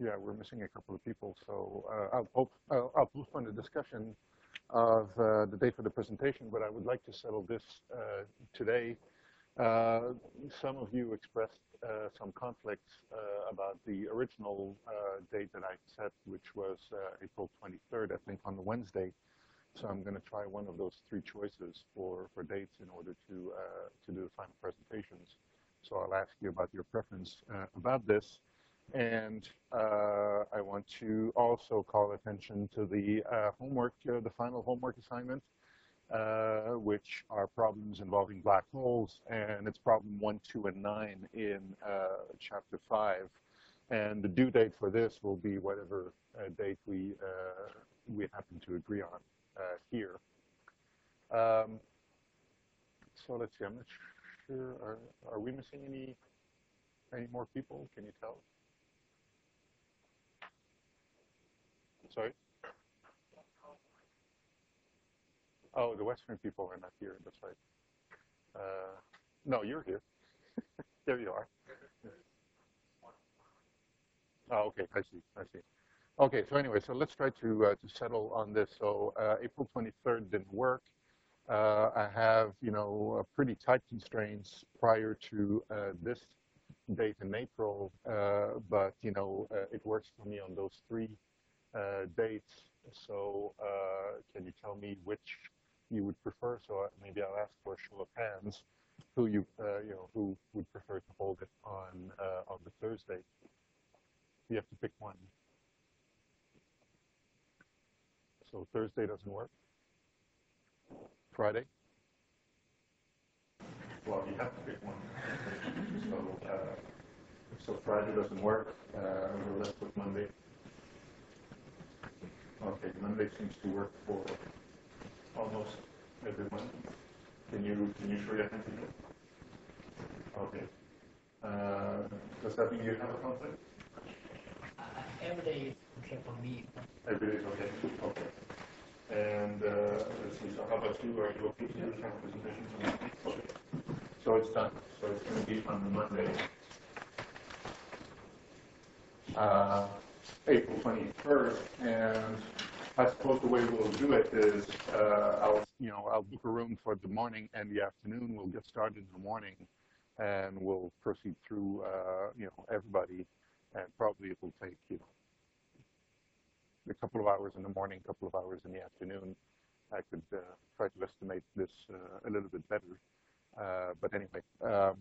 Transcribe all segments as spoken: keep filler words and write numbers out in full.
Yeah, we're missing a couple of people, so uh, I'll, hope, I'll, I'll postpone the discussion of uh, the date for the presentation, but I would like to settle this uh, today. Uh, some of you expressed uh, some conflicts uh, about the original uh, date that I set, which was uh, April twenty-third, I think, on the Wednesday. So I'm going to try one of those three choices for, for dates in order to, uh, to do the final presentations. So I'll ask you about your preference uh, about this. And uh, I want to also call attention to the uh, homework, uh, the final homework assignment, uh, which are problems involving black holes. And it's problem one, two, and nine in uh, chapter five. And the due date for this will be whatever uh, date we, uh, we happen to agree on uh, here. Um, so let's see, I'm not sure, are, are we missing any, any more people? Can you tell? Sorry? Oh, the Western people are not here. That's right. Uh, no, you're here. There you are. Oh, okay. I see. I see. Okay. So anyway, so let's try to uh, to settle on this. So uh, April twenty-third didn't work. Uh, I have, you know, uh, pretty tight constraints prior to uh, this date in April, uh, but you know, uh, it works for me on those three uh, dates. So uh, can you tell me which you would prefer? So uh, maybe I'll ask for a show of hands, who you uh, you know who would prefer to hold it on uh, on the Thursday. You have to pick one. So Thursday doesn't work. Friday. Well, you have to pick one. So uh, so Friday doesn't work. Uh, we're left with Monday. Okay, Monday seems to work for almost everyone. Can you can you show your hand? Okay. Uh, does that mean you have a conflict? Uh, every day is okay for me. Every day is okay. Okay. And uh, let's see. So how about you? Are you okay to do some presentations on Monday? Okay. So it's done. So it's going to be on the Monday, uh, April twenty-first, and I suppose the way we'll do it is uh, I'll you know I'll book a room for the morning and the afternoon. We'll get started in the morning, and we'll proceed through uh, you know everybody, and probably it will take you know a couple of hours in the morning, a couple of hours in the afternoon. I could uh, try to estimate this uh, a little bit better, uh, but anyway. Um,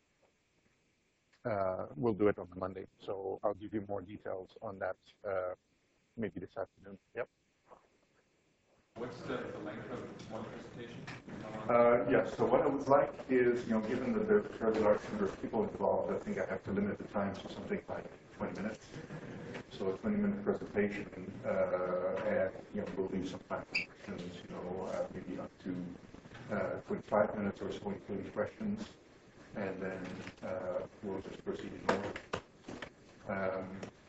Uh, we'll do it on the Monday, so I'll give you more details on that uh, maybe this afternoon. Yep. What's the, the length of one presentation? Uh, yes, so what I would like is, you know, given that there's a fairly large number of people involved, I think I have to limit the time to something like twenty minutes. So a twenty minute presentation, uh, and, you know, we'll leave some time for questions, you know, uh, maybe up to uh, twenty-five minutes or so, including questions. And then uh, we'll just proceed forward. Um,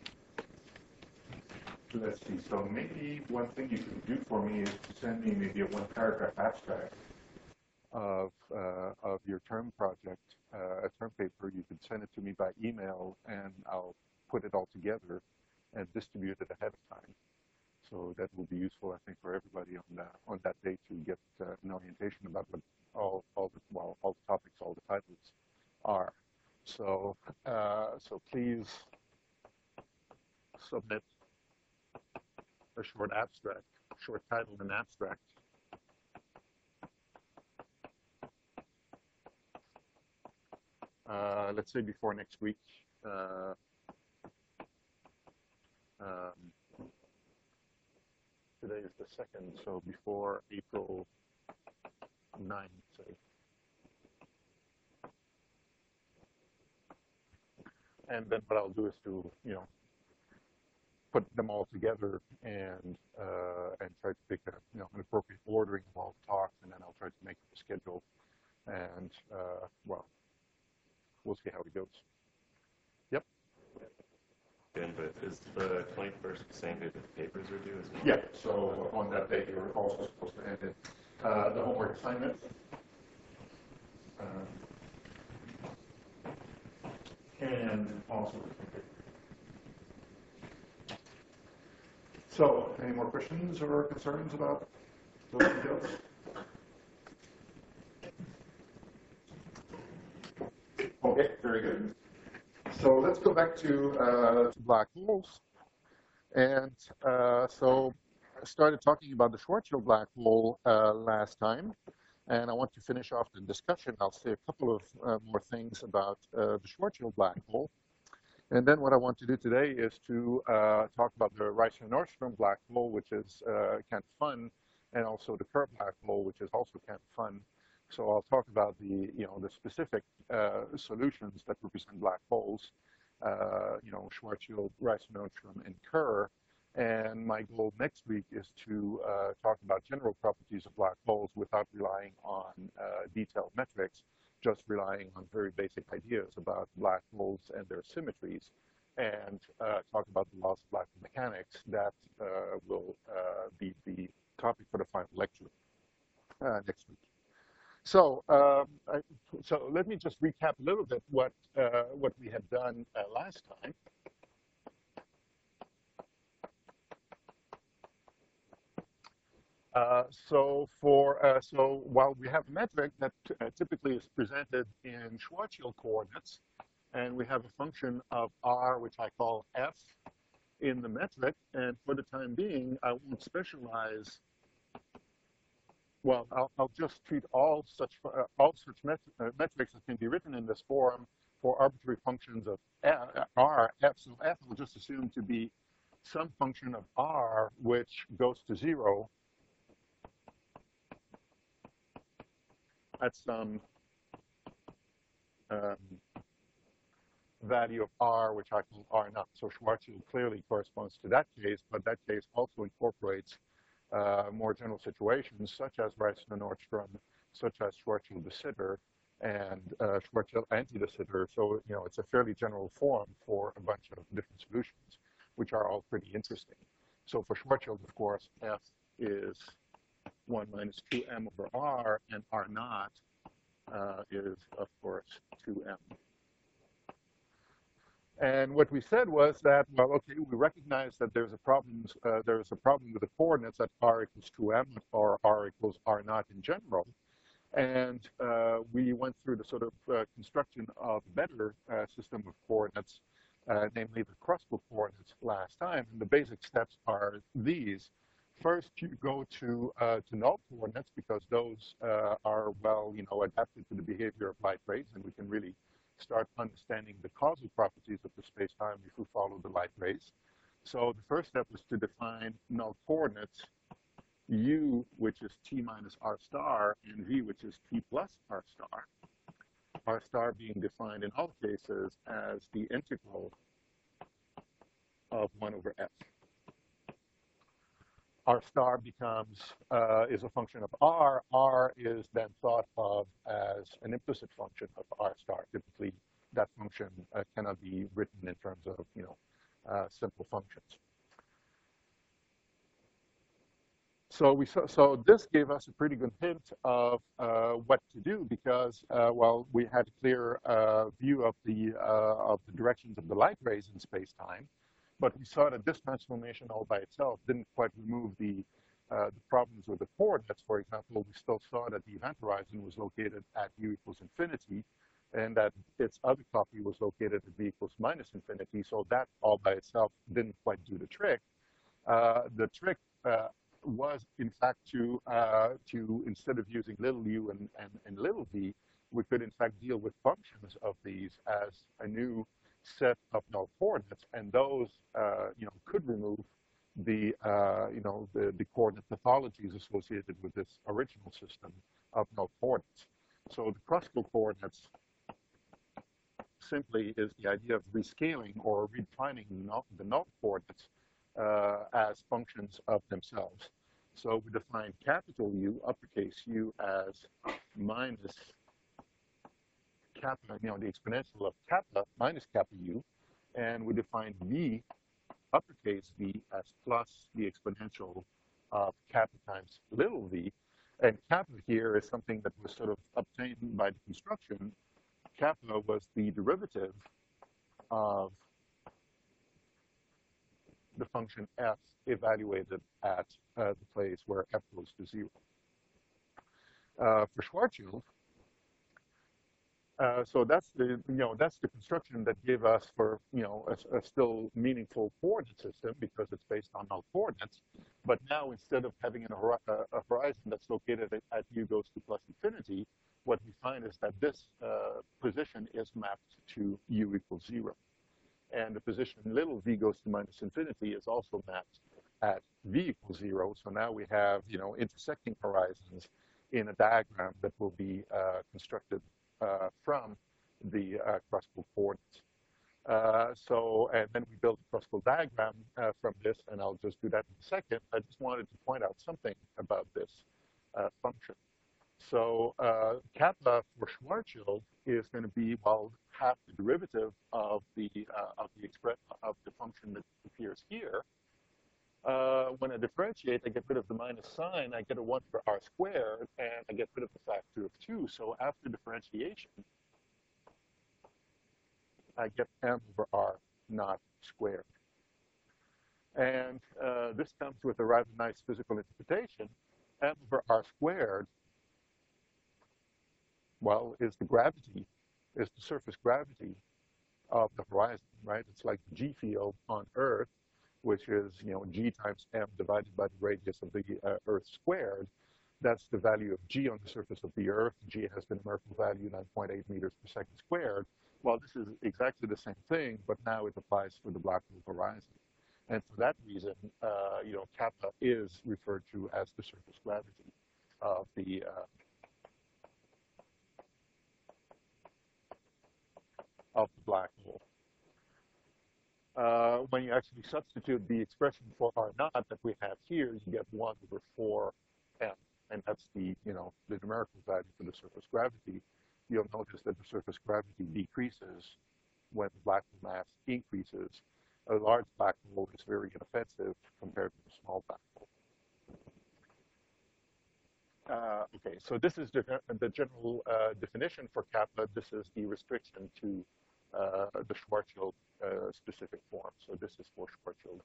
let's see. So maybe one thing you can do for me is to send me maybe a one-paragraph abstract of uh, of your term project, uh, a term paper. You could send it to me by email, and I'll put it all together and distribute it ahead of time. So that will be useful, I think, for everybody on that on that day to get uh, an orientation about what all all the well all the topics, all the titles are. So uh, so please submit a short abstract, short title and abstract. Uh, let's say before next week. Uh, um, today is the second, so before April ninth, say. And then what I'll do is to, you know, put them all together and uh, and try to pick a, you know, an appropriate ordering of all the talks, and then I'll try to make up a schedule. And uh, well, we'll see how it goes. Yep. Good, but is the twenty-first the same day that the papers are due as well? Yeah. So on that day, you're also supposed to hand in uh, the homework assignment. Um, and also, So, any more questions or concerns about those details? Okay, very good. So let's go back to, uh, to black holes. And uh, so I started talking about the Schwarzschild black hole uh, last time. And I want to finish off the discussion. I'll say a couple of uh, more things about uh, the Schwarzschild black hole. And then what I want to do today is to uh, talk about the Reissner-Nordström black hole, which is uh, kind of fun, and also the Kerr black hole, which is also kind of fun. So I'll talk about the, you know, the specific uh, solutions that represent black holes, uh, you know, Schwarzschild, Reissner-Nordström, and Kerr. And my goal next week is to uh, talk about general properties of black holes without relying on uh, detailed metrics, just relying on very basic ideas about black holes and their symmetries, and uh, talk about the laws of black mechanics. That uh, will uh, be the topic for the final lecture uh, next week. So, um, I, so let me just recap a little bit what uh, what we had done uh, last time. Uh, so for uh, so while we have a metric that uh, typically is presented in Schwarzschild coordinates, and we have a function of r, which I call f, in the metric, and for the time being, I won't specialize. Well, I'll, I'll just treat all such uh, all such met uh, metrics that can be written in this form for arbitrary functions of f, r, f. So f will just assume to be some function of r which goes to zero at some um, value of r, which I call r naught. So Schwarzschild clearly corresponds to that case, but that case also incorporates uh, more general situations, such as Reissner-Nordström, such as Schwarzschild de Sitter, and uh, Schwarzschild anti-de Sitter. So, you know, it's a fairly general form for a bunch of different solutions, which are all pretty interesting. So for Schwarzschild, of course, f is one minus two m over r, and r naught uh, is, of course, two m. And what we said was that, well, okay, we recognize that there's a problem, uh, there's a problem with the coordinates at r equals two m or r equals r naught in general. And uh, we went through the sort of uh, construction of a better uh, system of coordinates, uh, namely the Kruskal coordinates last time. And the basic steps are these. First, you go to uh, to null coordinates, because those uh, are well, you know, adapted to the behavior of light rays, and we can really start understanding the causal properties of the space-time if we follow the light rays. So the first step was to define null coordinates, u, which is t minus r star, and v, which is t plus r star. R star being defined in all cases as the integral of one over f. R star becomes, uh, is a function of r. R is then thought of as an implicit function of r star. Typically, that function uh, cannot be written in terms of, you know, uh, simple functions. So we saw, so this gave us a pretty good hint of uh, what to do, because, uh, well, we had a clear uh, view of the, uh, of the directions of the light rays in space-time. But we saw that this transformation all by itself didn't quite remove the, uh, the problems with the coordinates. For example, we still saw that the event horizon was located at u equals infinity, and that its other copy was located at v equals minus infinity. So that all by itself didn't quite do the trick. Uh, the trick uh, was, in fact, to, uh, to instead of using little u and, and, and little v, we could, in fact, deal with functions of these as a new set of null coordinates, and those, uh, you know, could remove the, uh, you know, the, the coordinate pathologies associated with this original system of null coordinates. So the Kruskal coordinates simply is the idea of rescaling or redefining null, the null coordinates uh, as functions of themselves. So we define capital U, uppercase U, as minus kappa, you know, the exponential of kappa minus kappa u, and we define v, uppercase v, as plus the exponential of kappa times little v. And kappa here is something that was sort of obtained by the construction. Kappa was the derivative of the function f evaluated at uh, the place where f goes to zero. Uh, for Schwarzschild, uh, so that's the you know that's the construction that gave us for you know a, a still meaningful coordinate system because it's based on null coordinates. But now instead of having an, a horizon that's located at, at u goes to plus infinity, what we find is that this uh, position is mapped to u equals zero. And the position little v goes to minus infinity is also mapped at v equals zero. So now we have, you know, intersecting horizons in a diagram that will be uh, constructed uh, from the uh, crustal coordinates. Uh, so, and then we build a crustal diagram uh, from this, and I'll just do that in a second. I just wanted to point out something about this uh, function. So uh, kappa for Schwarzschild is going to be, well, half the derivative of the uh, of the express of the function that appears here. Uh, when I differentiate, I get rid of the minus sign. I get a one for r squared, and I get rid of the factor of two. So after differentiation, I get m over r naught squared. And uh, this comes with a rather nice physical interpretation. M over r squared, well, is the gravity, is the surface gravity of the horizon, right? It's like the g field on Earth, which is, you know, g times m divided by the radius of the uh, Earth squared. That's the value of g on the surface of the Earth. G has the numerical value nine point eight meters per second squared. Well, this is exactly the same thing, but now it applies for the black hole horizon. And for that reason, uh, you know, kappa is referred to as the surface gravity of the uh, of the black hole. Uh, when you actually substitute the expression for r naught that we have here, you get one over four m, and that's the you know the numerical value for the surface gravity. You'll notice that the surface gravity decreases when the black hole mass increases. A large black hole is very inoffensive compared to a small black hole. Uh, okay, so this is the, the general uh, definition for kappa. This is the restriction to uh, the Schwarzschild uh, specific form. So this is for Schwarzschild.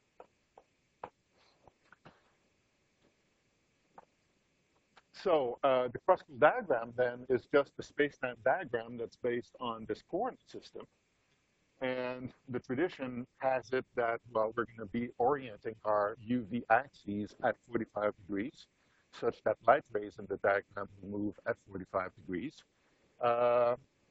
So uh, the crustal diagram then is just a space-time diagram that's based on this coordinate system. And the tradition has it that, well, we're going to be orienting our U V axes at forty-five degrees, such that light rays in the diagram will move at forty-five degrees. Uh,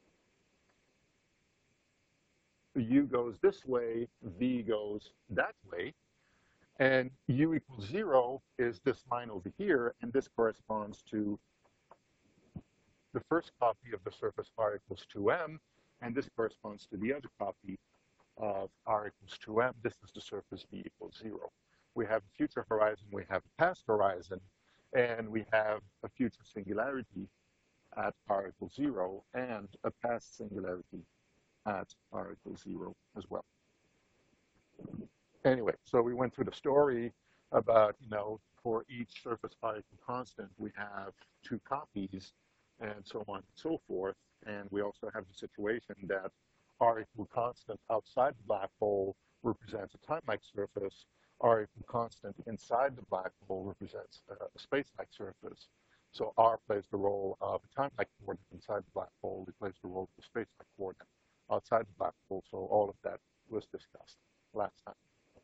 U goes this way, V goes that way. And U equals zero is this line over here, and this corresponds to the first copy of the surface r equals two m, and this corresponds to the other copy of r equals two m. This is the surface V equals zero. We have a future horizon, we have a past horizon, and we have a future singularity at r equals zero, and a past singularity at r equals zero as well. Anyway, so we went through the story about, you know, for each surface particle constant, we have two copies and so on and so forth. And we also have the situation that r equal constant outside the black hole represents a time-like surface. R equal constant inside the black hole represents a space-like surface. So R plays the role of a time-like coordinate inside the black hole. It plays the role of a space-like coordinate outside the black hole. So all of that was discussed last time.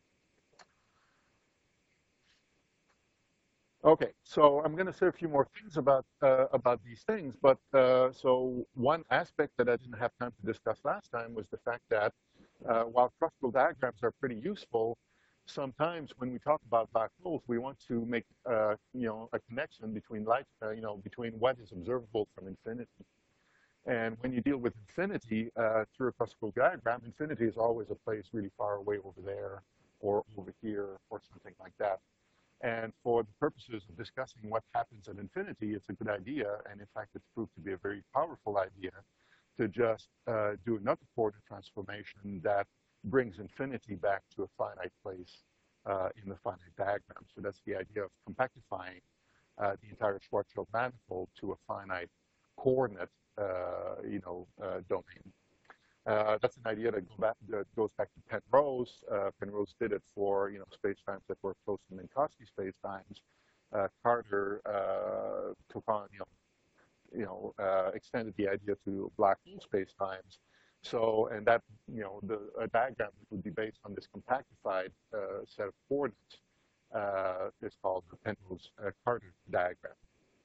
Okay, so I'm going to say a few more things about uh, about these things, but uh, so one aspect that I didn't have time to discuss last time was the fact that uh, while crustal diagrams are pretty useful, sometimes when we talk about black holes, we want to make uh, you know a connection between light, uh, you know, between what is observable from infinity. And when you deal with infinity uh, through a crustal diagram, infinity is always a place really far away over there, or over here, or something like that. And for the purposes of discussing what happens at infinity, it's a good idea, and in fact, it's proved to be a very powerful idea, to just uh, do another coordinate transformation that brings infinity back to a finite place uh, in the finite diagram. So that's the idea of compactifying uh, the entire Schwarzschild manifold to a finite coordinate, uh, you know, uh, domain. Uh, that's an idea that, go back, that goes back to Penrose. Uh, Penrose did it for you know spacetimes that were close to Minkowski spacetimes. Uh, Carter uh, took on you know you know uh, extended the idea to black hole spacetimes. So and that you know the a diagram that would be based on this compactified uh, set of coordinates uh, is called the Penrose uh, Carter diagram.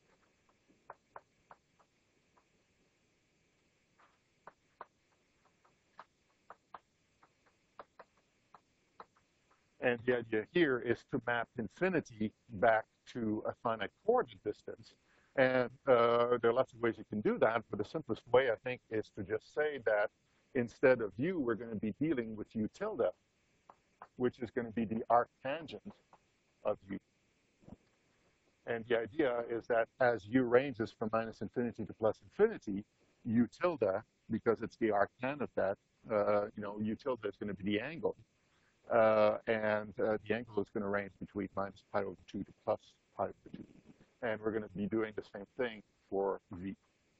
And the idea here is to map infinity back to a finite coordinate distance. And uh, there are lots of ways you can do that, but the simplest way, I think, is to just say that instead of u, we're going to be dealing with u tilde, which is going to be the arctangent of u. And the idea is that as u ranges from minus infinity to plus infinity, u tilde, because it's the arctan of that, uh, you know, u tilde is going to be the angle. Uh, and uh, the angle is going to range between minus pi over two to plus pi over two. And we're going to be doing the same thing for v.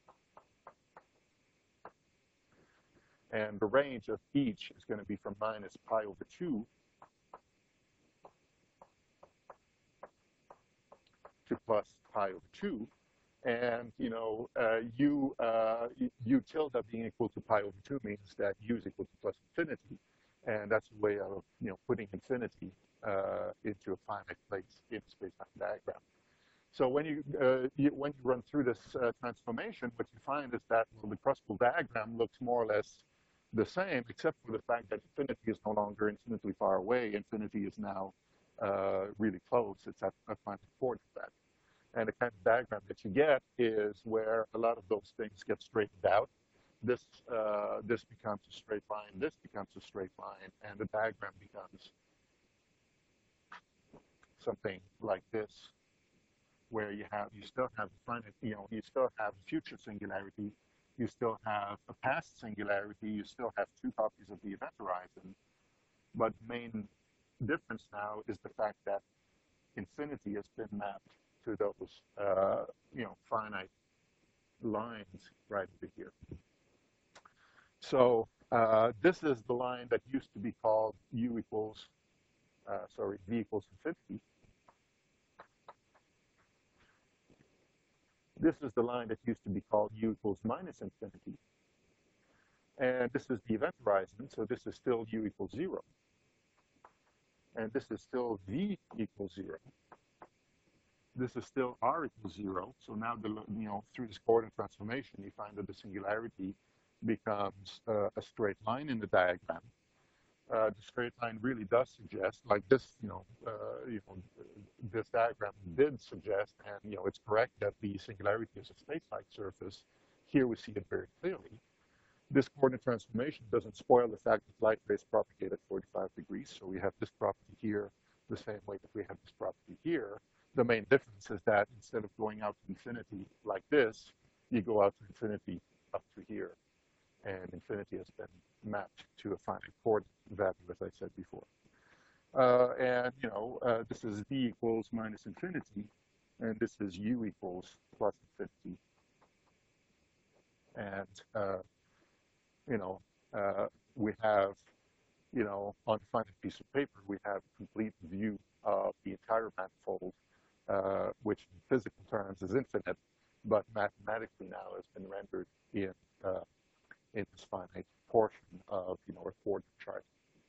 And the range of each is going to be from minus pi over two to plus pi over two. And, you know, uh, u, uh, u tilde being equal to pi over two means that u is equal to plus infinity. And that's a way of, you know, putting infinity uh, into a finite place in a space-time diagram. So when you, uh, you, when you run through this uh, transformation, what you find is that well, the Kruskal diagram looks more or less the same, except for the fact that infinity is no longer infinitely far away. Infinity is now uh, really close. It's at a finite coordinate that. And the kind of diagram that you get is where a lot of those things get straightened out. This, uh, this becomes a straight line, this becomes a straight line, and the diagram becomes something like this, where you have, you still have a finite, you know, you still have a future singularity, you still have a past singularity, you still have two copies of the event horizon. But the main difference now is the fact that infinity has been mapped to those, uh, you know, finite lines right over here. So uh, this is the line that used to be called u equals, uh, sorry, v equals infinity. This is the line that used to be called u equals minus infinity. And this is the event horizon, so this is still u equals zero. And this is still v equals zero. This is still r equals zero. So now, the, you know, through this coordinate transformation, you find that the singularity becomes uh, a straight line in the diagram. Uh, the straight line really does suggest, like this, you know, uh, you know, this diagram did suggest, and you know, it's correct that the singularity is a space-like surface. Here we see it very clearly. This coordinate transformation doesn't spoil the fact that light rays propagate at forty-five degrees. So we have this property here the same way that we have this property here. The main difference is that instead of going out to infinity like this, you go out to infinity up to here. And infinity has been mapped to a finite coordinate value, as I said before. Uh, and, you know, uh, this is v equals minus infinity, and this is u equals plus infinity. And, uh, you know, uh, we have, you know, on a finite piece of paper, we have a complete view of the entire manifold, uh, which in physical terms is infinite, but mathematically now has been rendered in uh, in this finite portion of, you know, a coordinate chart.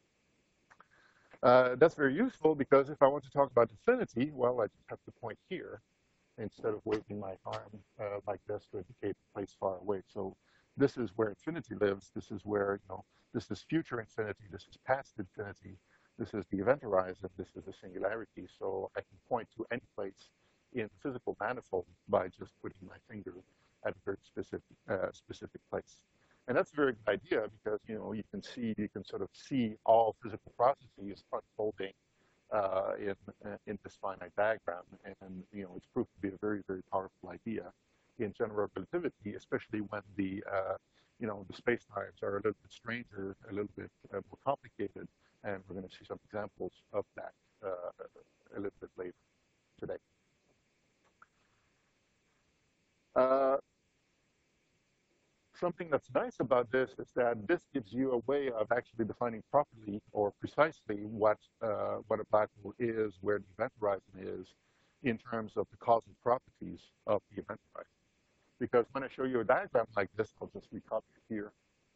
Uh, that's very useful because if I want to talk about infinity, well, I just have to point here instead of waving my arm uh, like this to indicate a place far away. So this is where infinity lives. This is where, you know, this is future infinity. This is past infinity. This is the event horizon. This is the singularity. So I can point to any place in the physical manifold by just putting my finger at a very specific, uh, specific place. And that's a very good idea because, you know, you can see, you can sort of see all physical processes unfolding uh, in, in this finite diagram. And, you know, it's proved to be a very, very powerful idea in general relativity, especially when the, uh, you know, the spacetimes are a little bit stranger, a little bit uh, more complicated. And we're going to see some examples of that uh, a little bit later today. Uh, something that's nice about this is that this gives you a way of actually defining properly or precisely what uh, what a black hole is, where the event horizon is, in terms of the causal properties of the event horizon. Because when I show you a diagram like this, I'll just recopy it here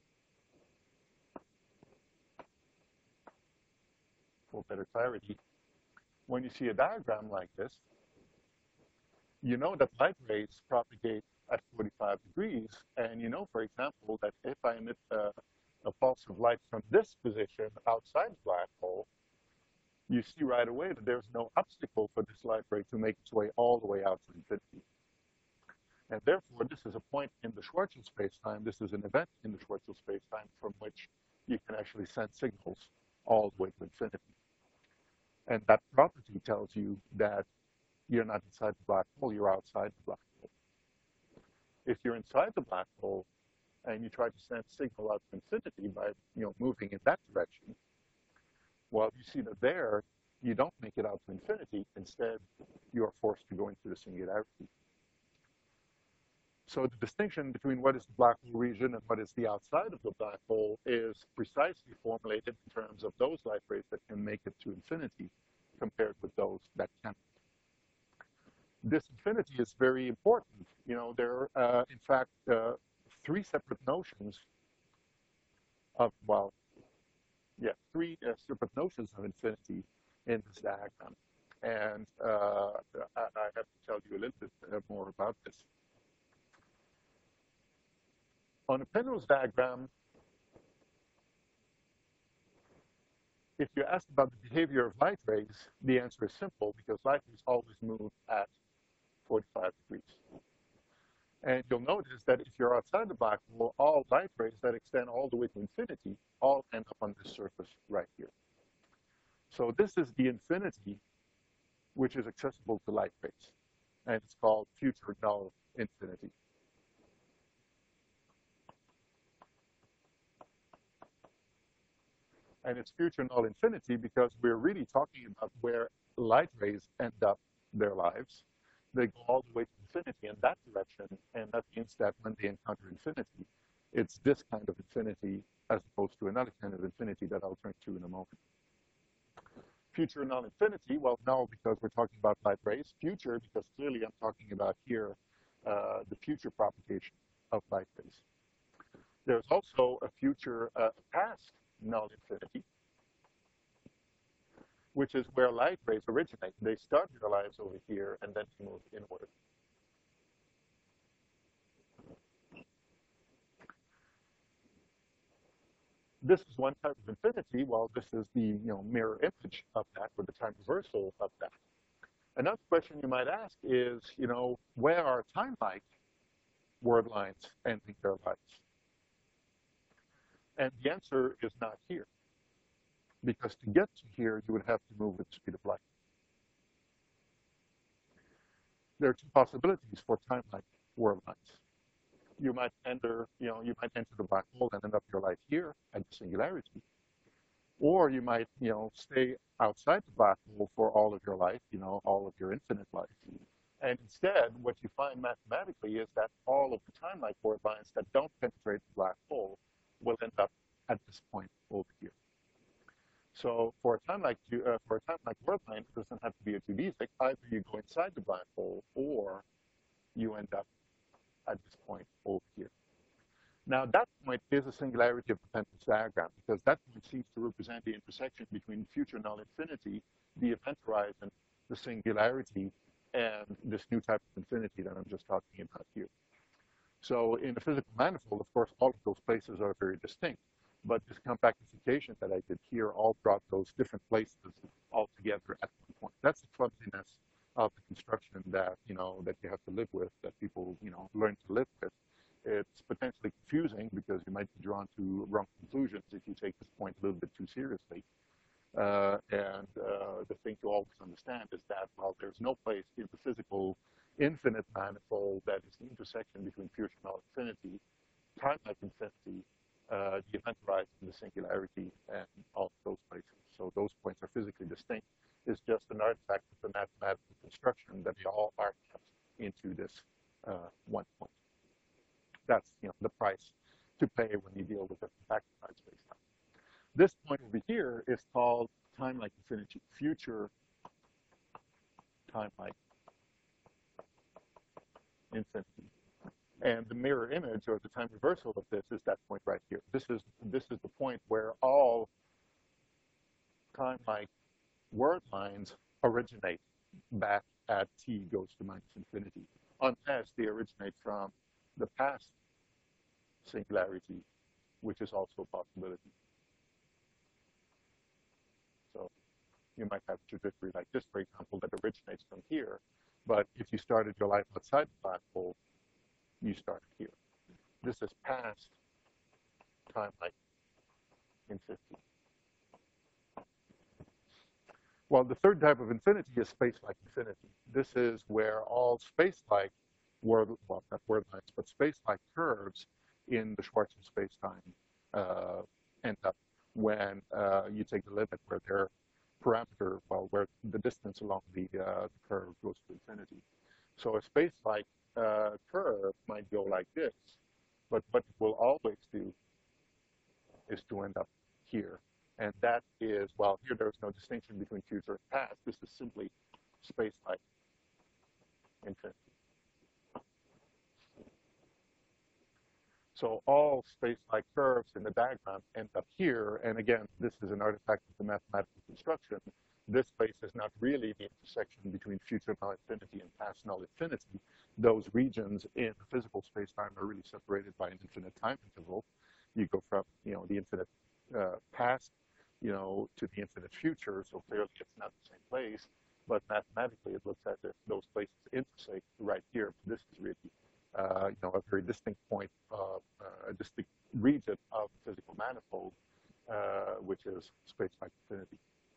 for better clarity. When you see a diagram like this, you know that light rays propagate at forty-five degrees, and you know, for example, that if I emit a, a pulse of light from this position outside the black hole, you see right away that there's no obstacle for this light ray to make its way all the way out to infinity. And therefore, this is a point in the Schwarzschild spacetime. This is an event in the Schwarzschild spacetime from which you can actually send signals all the way to infinity. And that property tells you that you're not inside the black hole, you're outside the black hole. If you're inside the black hole and you try to send signal out to infinity by you know, moving in that direction, well, you see that there, you don't make it out to infinity. Instead, you are forced to go into the singularity. So the distinction between what is the black hole region and what is the outside of the black hole is precisely formulated in terms of those light rays that can make it to infinity compared with those that can't. This infinity is very important. You know, there are, uh, in fact, uh, three separate notions of, well, yeah, three uh, separate notions of infinity in this diagram. And uh, I, I have to tell you a little bit uh, more about this. On a Penrose diagram, if you ask about the behavior of light rays, the answer is simple, because light rays always move at forty-five degrees. And you'll notice that if you're outside the black hole, all light rays that extend all the way to infinity all end up on this surface right here. So this is the infinity which is accessible to light rays, and it's called future null infinity. And it's future null infinity because we're really talking about where light rays end up their lives. They go all the way to infinity in that direction, and that means that when they encounter infinity, it's this kind of infinity as opposed to another kind of infinity that I'll turn to in a moment. Future null infinity, well, null because we're talking about light rays. Future because clearly I'm talking about here uh, the future propagation of light rays. There's also a future uh, past null infinity, which is where light rays originate. They start their lives over here and then move inward. This is one type of infinity. Well, this is the you know mirror image of that, or the time reversal of that. Another question you might ask is, you know, where are time-like word lines ending their lives? And the answer is not here, because to get to here, you would have to move with the speed of light. There are two possibilities for time-like word lines. You might enter, you know, you might enter the black hole and end up your life here at the singularity, or you might, you know, stay outside the black hole for all of your life, you know, all of your infinite life. And instead, what you find mathematically is that all of the time-like word lines that don't penetrate the black hole will end up at this point over here. So for a time-like uh, for a time-like word line, it doesn't have to be a geodesic. Either you go inside the black hole, or you end up at this point over here. Now that point is a singularity of the Penrose diagram, because that point seems to represent the intersection between future null infinity, the event horizon, the singularity, and this new type of infinity that I'm just talking about here. So in a physical manifold, of course, all of those places are very distinct, but this compactification that I did here all brought those different places all together at one point. That's the clumsiness of the construction that, you know, that you have to live with, that people, you know, learn to live with. It's potentially confusing because you might be drawn to wrong conclusions if you take this point a little bit too seriously. Uh, and uh, the thing to always understand is that, well, there's no place in the physical infinite manifold that is the intersection between future null infinity, time-like infinity, uh, the event horizon, the singularity, and all of those places. So those points are physically distinct. It's just an artifact of the mathematical construction that they all are kept into this uh, one point. That's, you know, the price to pay when you deal with different factorified space-time. This point over here is called time-like infinity, future time-like infinity. And the mirror image, or the time reversal of this, is that point right here. This is, this is the point where all time-like word lines originate back at t goes to minus infinity, unless they originate from the past singularity, which is also a possibility. So you might have a trajectory like this, for example, that originates from here, but if you started your life outside the black hole, you start here. This is past time-like infinity. Well, the third type of infinity is space-like infinity. This is where all space-like word, well, not word lines, but space-like curves in the Schwarzschild space-time uh, end up when uh, you take the limit where their parameter, well, where the distance along the, uh, the curve goes to infinity. So a space-like uh, curve might go like this, but what it will always do is to end up here. And that is, well, here there's no distinction between future and past. This is simply space-like infinity. So all space-like curves in the diagram end up here. And again, this is an artifact of the mathematical construction. This space is not really the intersection between future null infinity and past null infinity. Those regions in the physical space-time are really separated by an infinite time interval. You go from, you know, the infinite uh, past, you know, to the infinite future. So clearly it's not the same place, but mathematically it looks as if those places intersect right here. But this is really, uh, you know, a very distinct point, of, uh, a distinct region of physical manifold, uh, which is space-like infinity.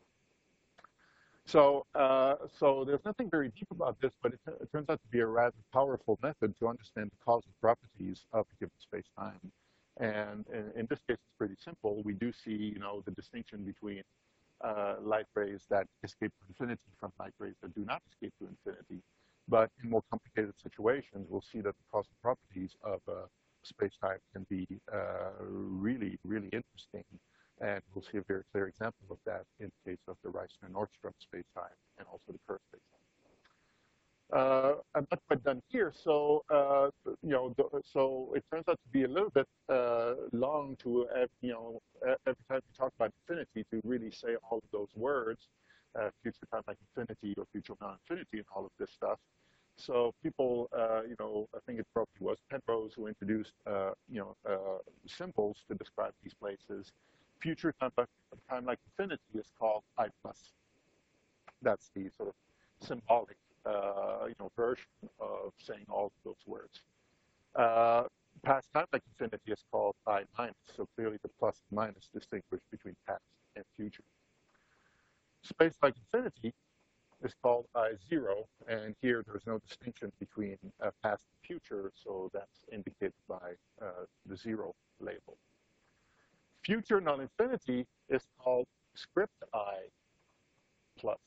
So, uh, so there's nothing very deep about this, but it, it turns out to be a rather powerful method to understand the causal properties of a given space-time. And in, in this case, it's pretty simple. We do see, you know, the distinction between uh, light rays that escape to infinity from light rays that do not escape to infinity. But in more complicated situations, we'll see that the causal properties of uh, space-time can be uh, really, really interesting. And we'll see a very clear example of that in the case of the Reissner-Nordström space-time and also the Kerr space-time. Uh, I'm not quite done here, so uh, you know, the, so it turns out to be a little bit uh, long to, uh, you know, every time we talk about infinity to really say all of those words, uh, future time like infinity or future non-infinity and all of this stuff. So people, uh, you know, I think it probably was Penrose who introduced, uh, you know, uh, symbols to describe these places. Future time like, time like infinity is called I plus. That's the sort of symbolic, uh, you know, version of saying all of those words. Uh, past time like infinity is called I minus. So clearly the plus and minus distinguish between past and future. Space like infinity is called I zero, and here there's no distinction between uh, past and future, so that's indicated by uh, the zero label. Future non-infinity is called script I plus.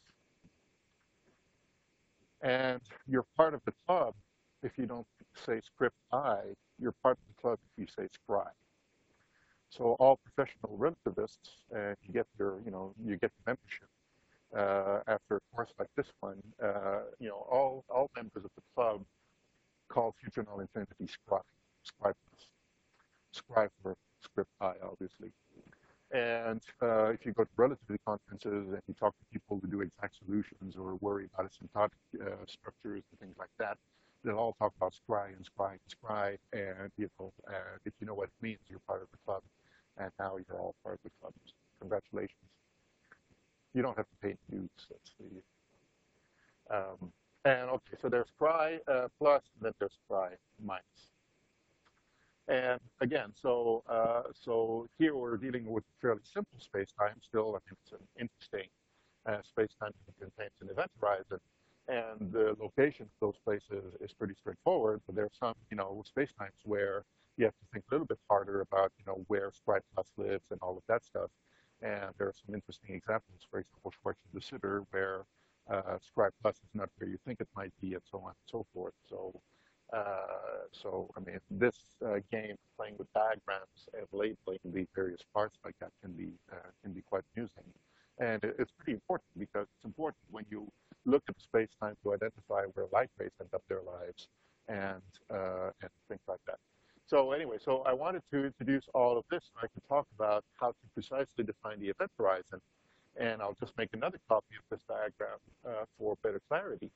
And you're part of the club if you don't say script I, you're part of the club if you say scry. So all professional relativists, and you get your, you know, you get membership uh, after a course like this one, uh, you know, all, all members of the club call future null infinity scry, scry plus. Scry for script I, obviously. And uh, if you go to relativity conferences and you talk to people who do exact solutions or worry about asymptotic uh, structures and things like that, they'll all talk about scry and scry and scry. And you know, uh, if you know what it means, you're part of the club. And now you're all part of the club. Congratulations. You don't have to pay dues. That's the. Um, and okay, so there's scry uh, plus, and then there's scry minus. And again, so uh, so here we're dealing with fairly simple space-time. Still, I think it's an interesting uh, space-time that contains an event horizon, and the location of those places is pretty straightforward. But there are some, you know, space-times where you have to think a little bit harder about, you know, where scry plus lives and all of that stuff. And there are some interesting examples, for example, Schwarzschild de Sitter, where uh, scry plus is not where you think it might be, and so on and so forth. So. Uh, so, I mean, this uh, game, playing with diagrams and labeling the various parts like that can be uh, can be quite amusing, and it, it's pretty important because it's important when you look at space-time to identify where light rays end up their lives and uh, and things like that. So anyway, so I wanted to introduce all of this so I could talk about how to precisely define the event horizon, and I'll just make another copy of this diagram uh, for better clarity.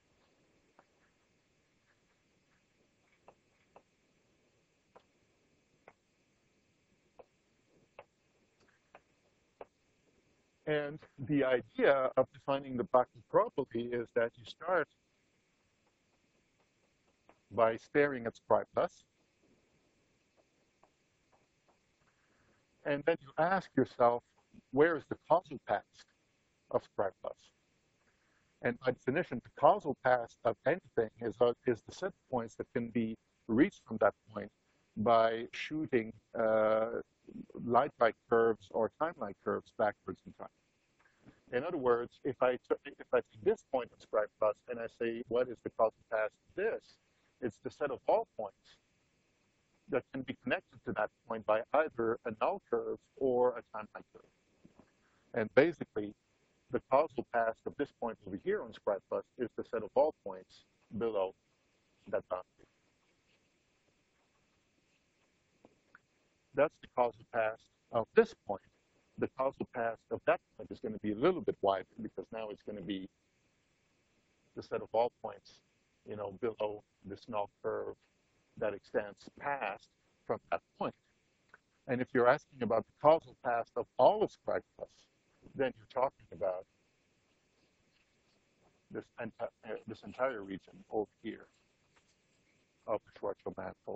And the idea of defining the black hole properly is that you start by staring at scribe plus, and then you ask yourself, where is the causal past of scribe plus? And by definition, the causal past of anything is, uh, is the set points that can be reached from that point by shooting uh, light-like curves or time-like curves backwards in time. In other words, if I, if I take this point of scribe plus and I say, what is the causal past of this? It's the set of all points that can be connected to that point by either a null curve or a time-like curve. And basically, the causal past of this point over here on scribe plus is the set of all points below that boundary. That's the causal past of this point. The causal past of that point is going to be a little bit wider because now it's going to be the set of all points, you know, below this null curve that extends past from that point. And if you're asking about the causal past of all of scribe plus, then you're talking about this, enti uh, this entire region over here of the Schwarzschild manifold.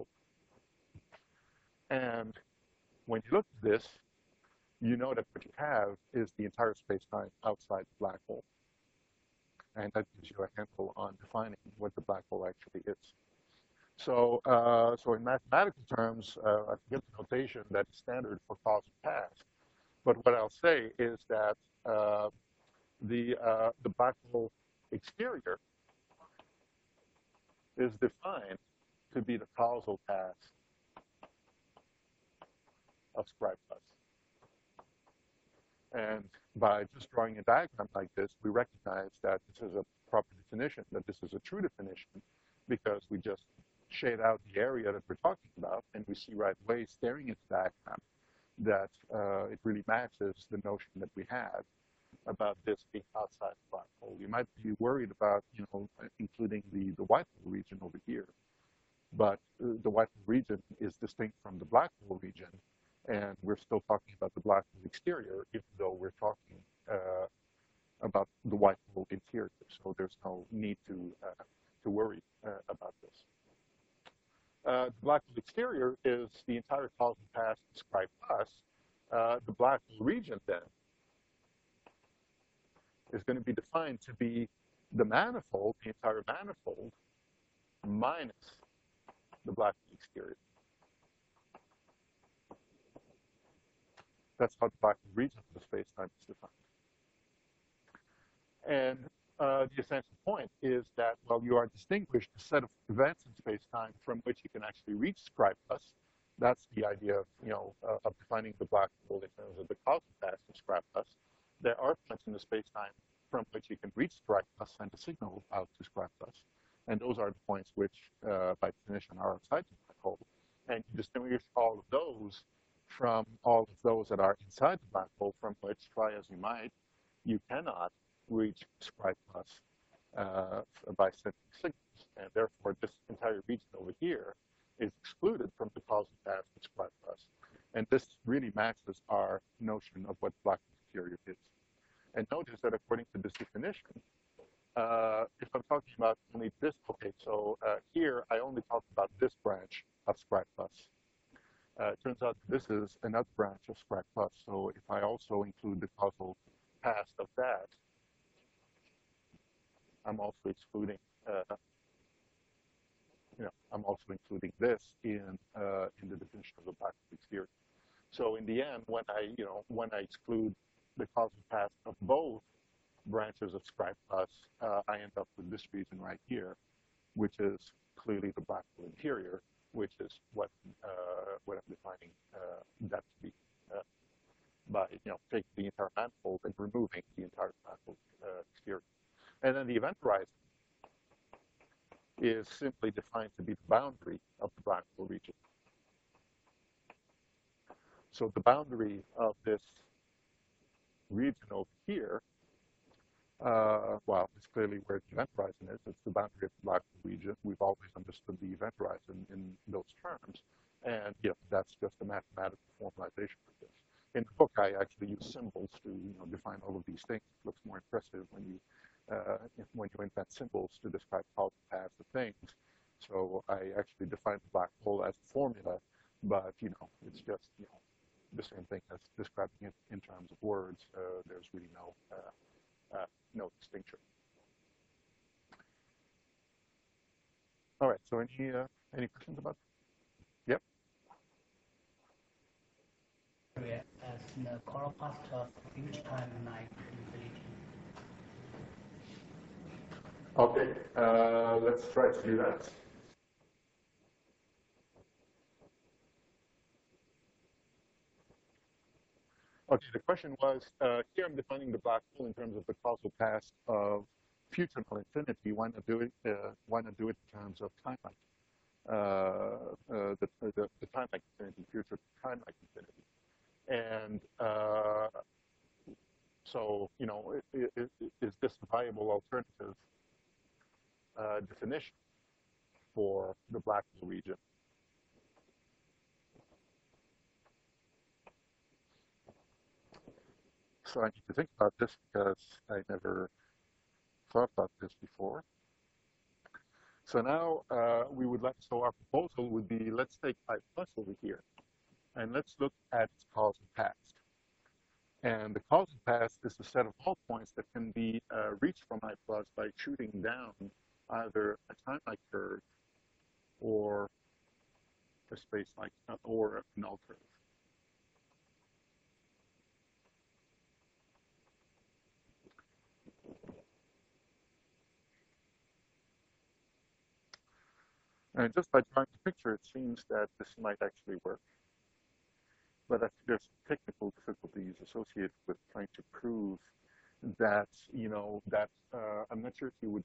And when you look at this, you know that what you have is the entire space-time outside the black hole. And that gives you a handle on defining what the black hole actually is. So, uh, so in mathematical terms, uh, I forget the notation that's standard for causal past. But what I'll say is that uh, the, uh, the black hole exterior is defined to be the causal past of scribe plus. And by just drawing a diagram like this, we recognize that this is a proper definition, that this is a true definition, because we just shade out the area that we're talking about, and we see right away, staring at the diagram, that uh, it really matches the notion that we had about this being outside the black hole. You might be worried about, you know, including the, the white hole region over here, but uh, the white hole region is distinct from the black hole region, and we're still talking about the black hole exterior, even though we're talking uh, about the white hole interior. So there's no need to uh, to worry uh, about this. Uh, the black hole exterior is the entire causal past of scribe plus. Uh, the black hole region then is going to be defined to be the manifold, the entire manifold, minus the black hole exterior. That's how the black hole region of the space-time is defined. And uh, the essential point is that, well, you are distinguished a set of events in space-time from which you can actually reach scribe plus. That's the idea of, you know, uh, of defining the black hole in terms of the causal past of scribe plus. There are points in the space-time from which you can reach scribe plus, send a signal out to scribe plus. And those are the points which, uh, by definition, are outside the black hole. And you distinguish all of those from all of those that are inside the black hole, from which, try as you might, you cannot reach scribe plus uh, by sending signals. And therefore, this entire region over here is excluded from the causal path of scribe plus. And this really matches our notion of what black hole exterior is. And notice that according to this definition, uh, if I'm talking about only this, okay, so uh, here I only talk about this branch of scribe plus. Uh, it turns out this is another branch of scribe plus. So if I also include the causal past of that, I'm also excluding, uh, you know, I'm also including this in uh, in the definition of the black hole exterior. So in the end, when I, you know, when I exclude the causal past of both branches of scribe plus, uh, I end up with this region right here, which is clearly the black hole interior, which is what uh, what I'm defining uh, that to be uh, by you know taking the entire manifold and removing the entire manifold uh, exterior. And then the event horizon is simply defined to be the boundary of the black hole region. So the boundary of this region over here, uh, well, it's clearly where the event horizon is. It's the boundary of the black hole region. We've always understood the event horizon in those terms. And you know, that's just a mathematical formalization of this. In the book, I actually use symbols to you know, define all of these things. It looks more impressive when you uh, when you invent symbols to describe causal paths of things. So I actually define the black hole as a formula, but you know, it's just you know the same thing as describing it in terms of words. Uh, there's really no uh, uh, no distinction. All right. So any uh, any questions about that? Yep. As the coral path of future time night infinity. Okay. Uh, let's try to do that. Okay, the question was, uh, here I'm defining the black hole in terms of the causal past of future null infinity. Why not do it? Uh, why not do it in terms of time-like? Uh, uh, the, the, the time-like infinity, future time-like infinity. And uh, so, you know, it, it, it, is this a viable alternative uh, definition for the black hole region? So I need to think about this because I never thought about this before. So now uh, we would like, so our proposal would be, let's take I plus over here, and let's look at its causal past. And the causal past is the set of all points that can be uh, reached from I plus by shooting down either a time-like curve or a space-like, uh, or a null curve. And just by drawing the picture, it seems that this might actually work. But I think there's technical difficulties associated with trying to prove that, you know, that uh, I'm not sure if you would,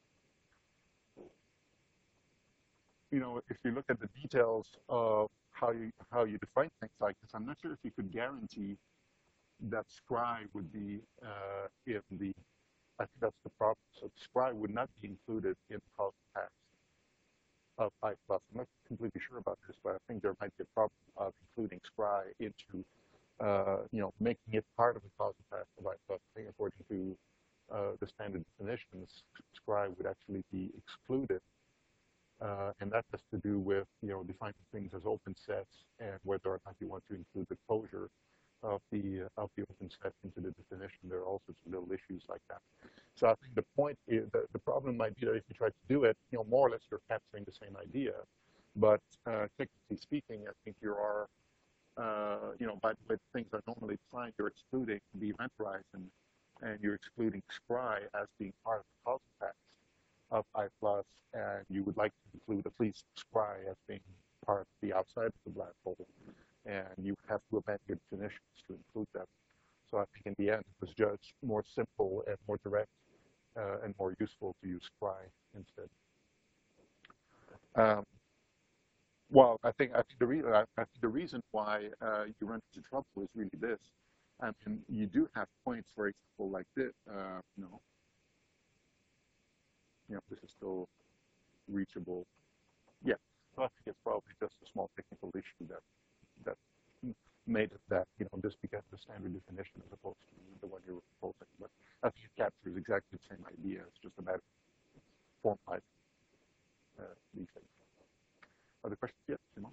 you know, if you look at the details of how you how you define things like this, I'm not sure if you could guarantee that scry would be uh, in the, I think that's the problem. So scry would not be included in the causal past of I plus. I'm not completely sure about this, but I think there might be a problem of including scry into, uh, you know, making it part of the causal past of I plus. I think according to uh, the standard definitions, scry would actually be excluded. Uh, and that has to do with, you know, defining things as open sets and whether or not you want to include the closure of the uh, of the open set into the definition. There are all sorts of little issues like that. So I think the point is that the problem might be that if you try to do it, you know, more or less you're capturing the same idea, but uh, technically speaking, I think you are, uh, you know, by the way things are normally defined, you're excluding the event horizon and you're excluding scry as being part of the causal past of I plus, and you would like to include at least scry as being part of the outside of the black hole, and you have to amend your definitions to include them. So I think in the end it was just more simple and more direct uh, and more useful to use scry instead. Um, well, I think I think the reason I, I think the reason why uh, you run into trouble is really this. I mean, you do have points, for example, like this. Uh, you know, you know, this is still reachable. Yeah, so I think it's probably just a small technical issue that that made it that, you know, this became the standard definition as opposed to the one you were proposing. But I think it captures exactly the same idea. It's just a matter of formalizing uh, these things. Other questions? Yes, Simon?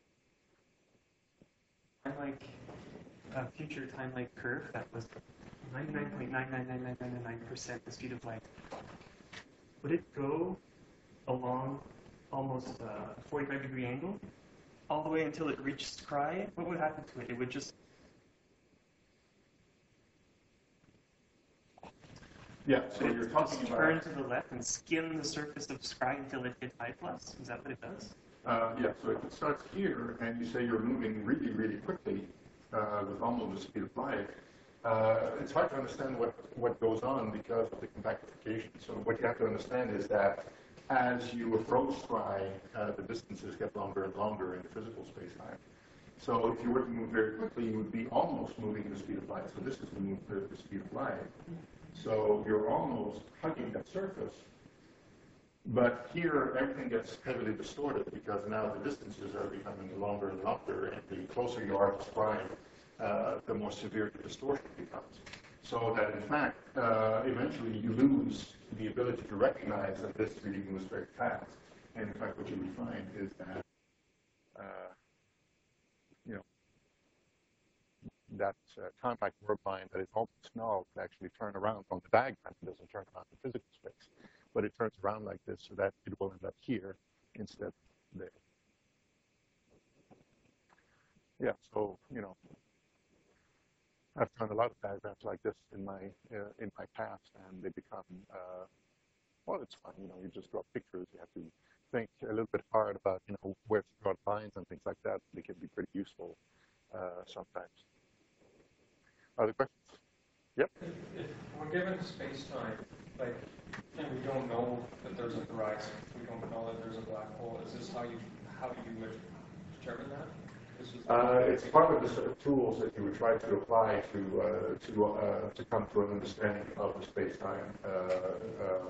Time-like, uh, future time-like curve that was ninety-nine point nine nine nine nine nine nine percent the speed of light. Would it go along almost a forty-five degree angle all the way until it reached scry? What would happen to it? It would just... Yeah, so Would you're it talking just about. turn to the left and skim the surface of Scry until it hit I plus? Is that what it does? Uh, yeah, so if it starts here and you say you're moving really, really quickly uh, with almost the speed of light, uh, it's hard to understand what, what goes on because of the compactification. So what you have to understand is that as you approach Scry, uh, the distances get longer and longer in the physical space-time. So if you were to move very quickly, you would be almost moving at the speed of light. So this is the, move, the, the speed of light. So you're almost hugging that surface. But here, everything gets heavily distorted because now the distances are becoming longer and longer, and the closer you are to Scry, uh, the more severe the distortion becomes. So that, in fact, uh, eventually you lose the ability to recognize that this really moves very fast. And in fact, what you will find is that, uh, you know, that uh, compact warp line that is almost null can actually turn around on the diagram. It doesn't turn around in physical space, but it turns around like this so that it will end up here instead of there. Yeah, so, you know, I've done a lot of diagrams like this in my uh, in my past, and they become, uh, well, it's fun. You know, you just draw pictures. You have to think a little bit hard about, you know, where to draw lines and things like that. They can be pretty useful uh, sometimes. Other questions? Yep. If, if we're given space-time, like, and we don't know that there's a horizon, we don't know that there's a black hole, is this how you, how do you determine that? This is Uh, it's part of the sort of tools that you would try to apply to uh, to uh, to come to an understanding of the space-time, uh, uh,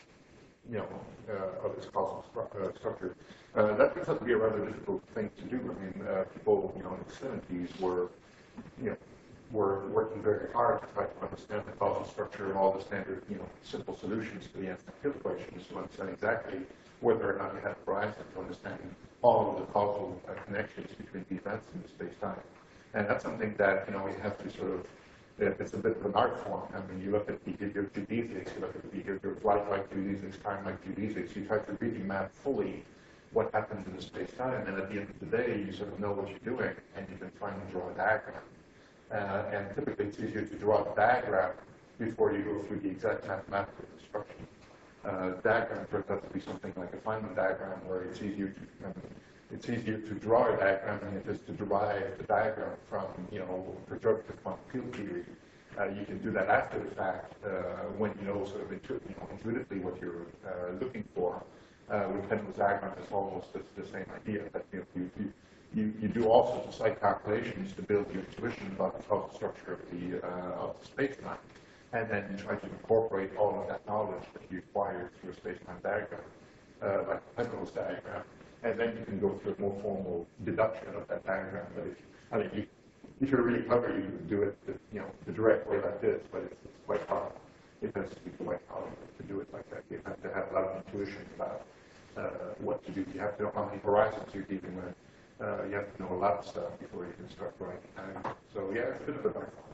you know, uh, of its causal stru- uh, structure. Uh, that turns out to be a rather difficult thing to do. I mean, uh, people, you know, in the seventies were, you know, were working very hard to try to understand the causal structure and all the standard, you know, simple solutions to the Einstein equations to understand exactly whether or not you have a horizon, to understand all of the causal uh, connections between the events in the space-time. And that's something that, you know, you have to sort of, it's a bit of an art form. I mean, you look at behavior of geodesics, you look at the behavior of light-like geodesics, time-like geodesics, you try to really map fully what happens in the space-time, and at the end of the day, you sort of know what you're doing, and you can finally draw a diagram. Uh, and typically, it's easier to draw a diagram before you go through the exact mathematical construction. Uh, diagram turns out to be something like a Feynman diagram, where it's easier to um, it's easier to draw a diagram than it is to derive the diagram from, you know, perturbative quantum field theory. Uh, you can do that after the fact uh, when you know sort of intu- you know, intuitively what you're uh, looking for. Uh, with Penrose's diagram, it's almost the, the same idea that you, know, you, you You, you do all sorts of slight calculations to build your intuition about the causal structure of the, uh, of the space-time, and then you try to incorporate all of that knowledge that you acquired through a space-time diagram, uh, like Penrose's diagram, and then you can go through a more formal deduction of that diagram. But if, I mean, you, if you're really clever, you can do it, the, you know, the direct way like this, but it's, it's quite hard. It has to be quite hard to do it like that. You have to have a lot of intuition about uh, what to do. You have to know how many horizons you're dealing with. Uh, you have to know a lot of stuff before you can start writing. Uh, so yeah, it's a bit of a background.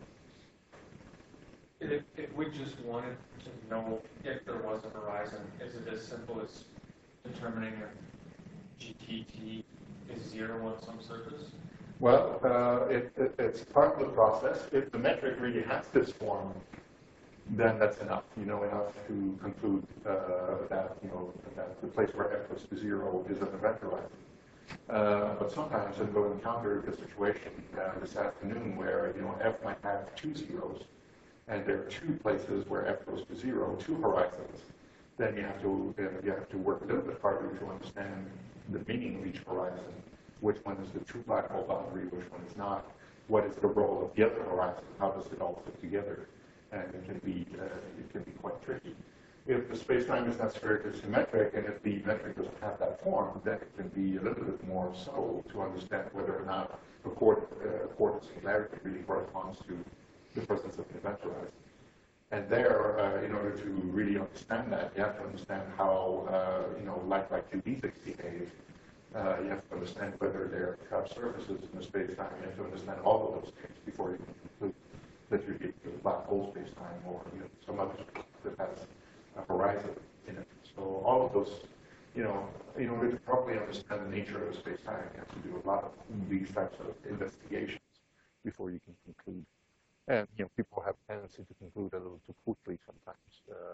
If, if we just wanted to know if there was a horizon, is it as simple as determining if G T T is zero on some surface? Well, uh, it, it, it's part of the process. If the metric really has this form, then that's enough. You know enough to conclude uh, that, you know, that the place where f goes to zero is an event horizon. Uh, but sometimes I'm going to encounter a situation uh, this afternoon where, you know, f might have two zeros, and there are two places where f goes to zero, two horizons. Then you have to uh, you have to work a little bit harder to understand the meaning of each horizon. Which one is the true black hole boundary? Which one is not? What is the role of the other horizon? How does it all fit together? And it can be uh, it can be quite tricky. If the space-time is not spherically symmetric, and if the metric doesn't have that form, then it can be a little bit more subtle to understand whether or not a coord uh, coordinate singularity really corresponds to the presence of an event horizon. And there, uh, in order to really understand that, you have to understand how, uh, you know, light-like geodesics behave. Uh, you have to understand whether there are trapped surfaces in the space-time. You have to understand all of those things before you can conclude that you're dealing with a black hole space-time or, you know, some other that has a horizon in it. So all of those, you know, in order to properly understand the nature of space-time, you have to do a lot of these types of investigations before you can conclude. And, you know, people have a tendency to conclude a little too quickly sometimes. Uh,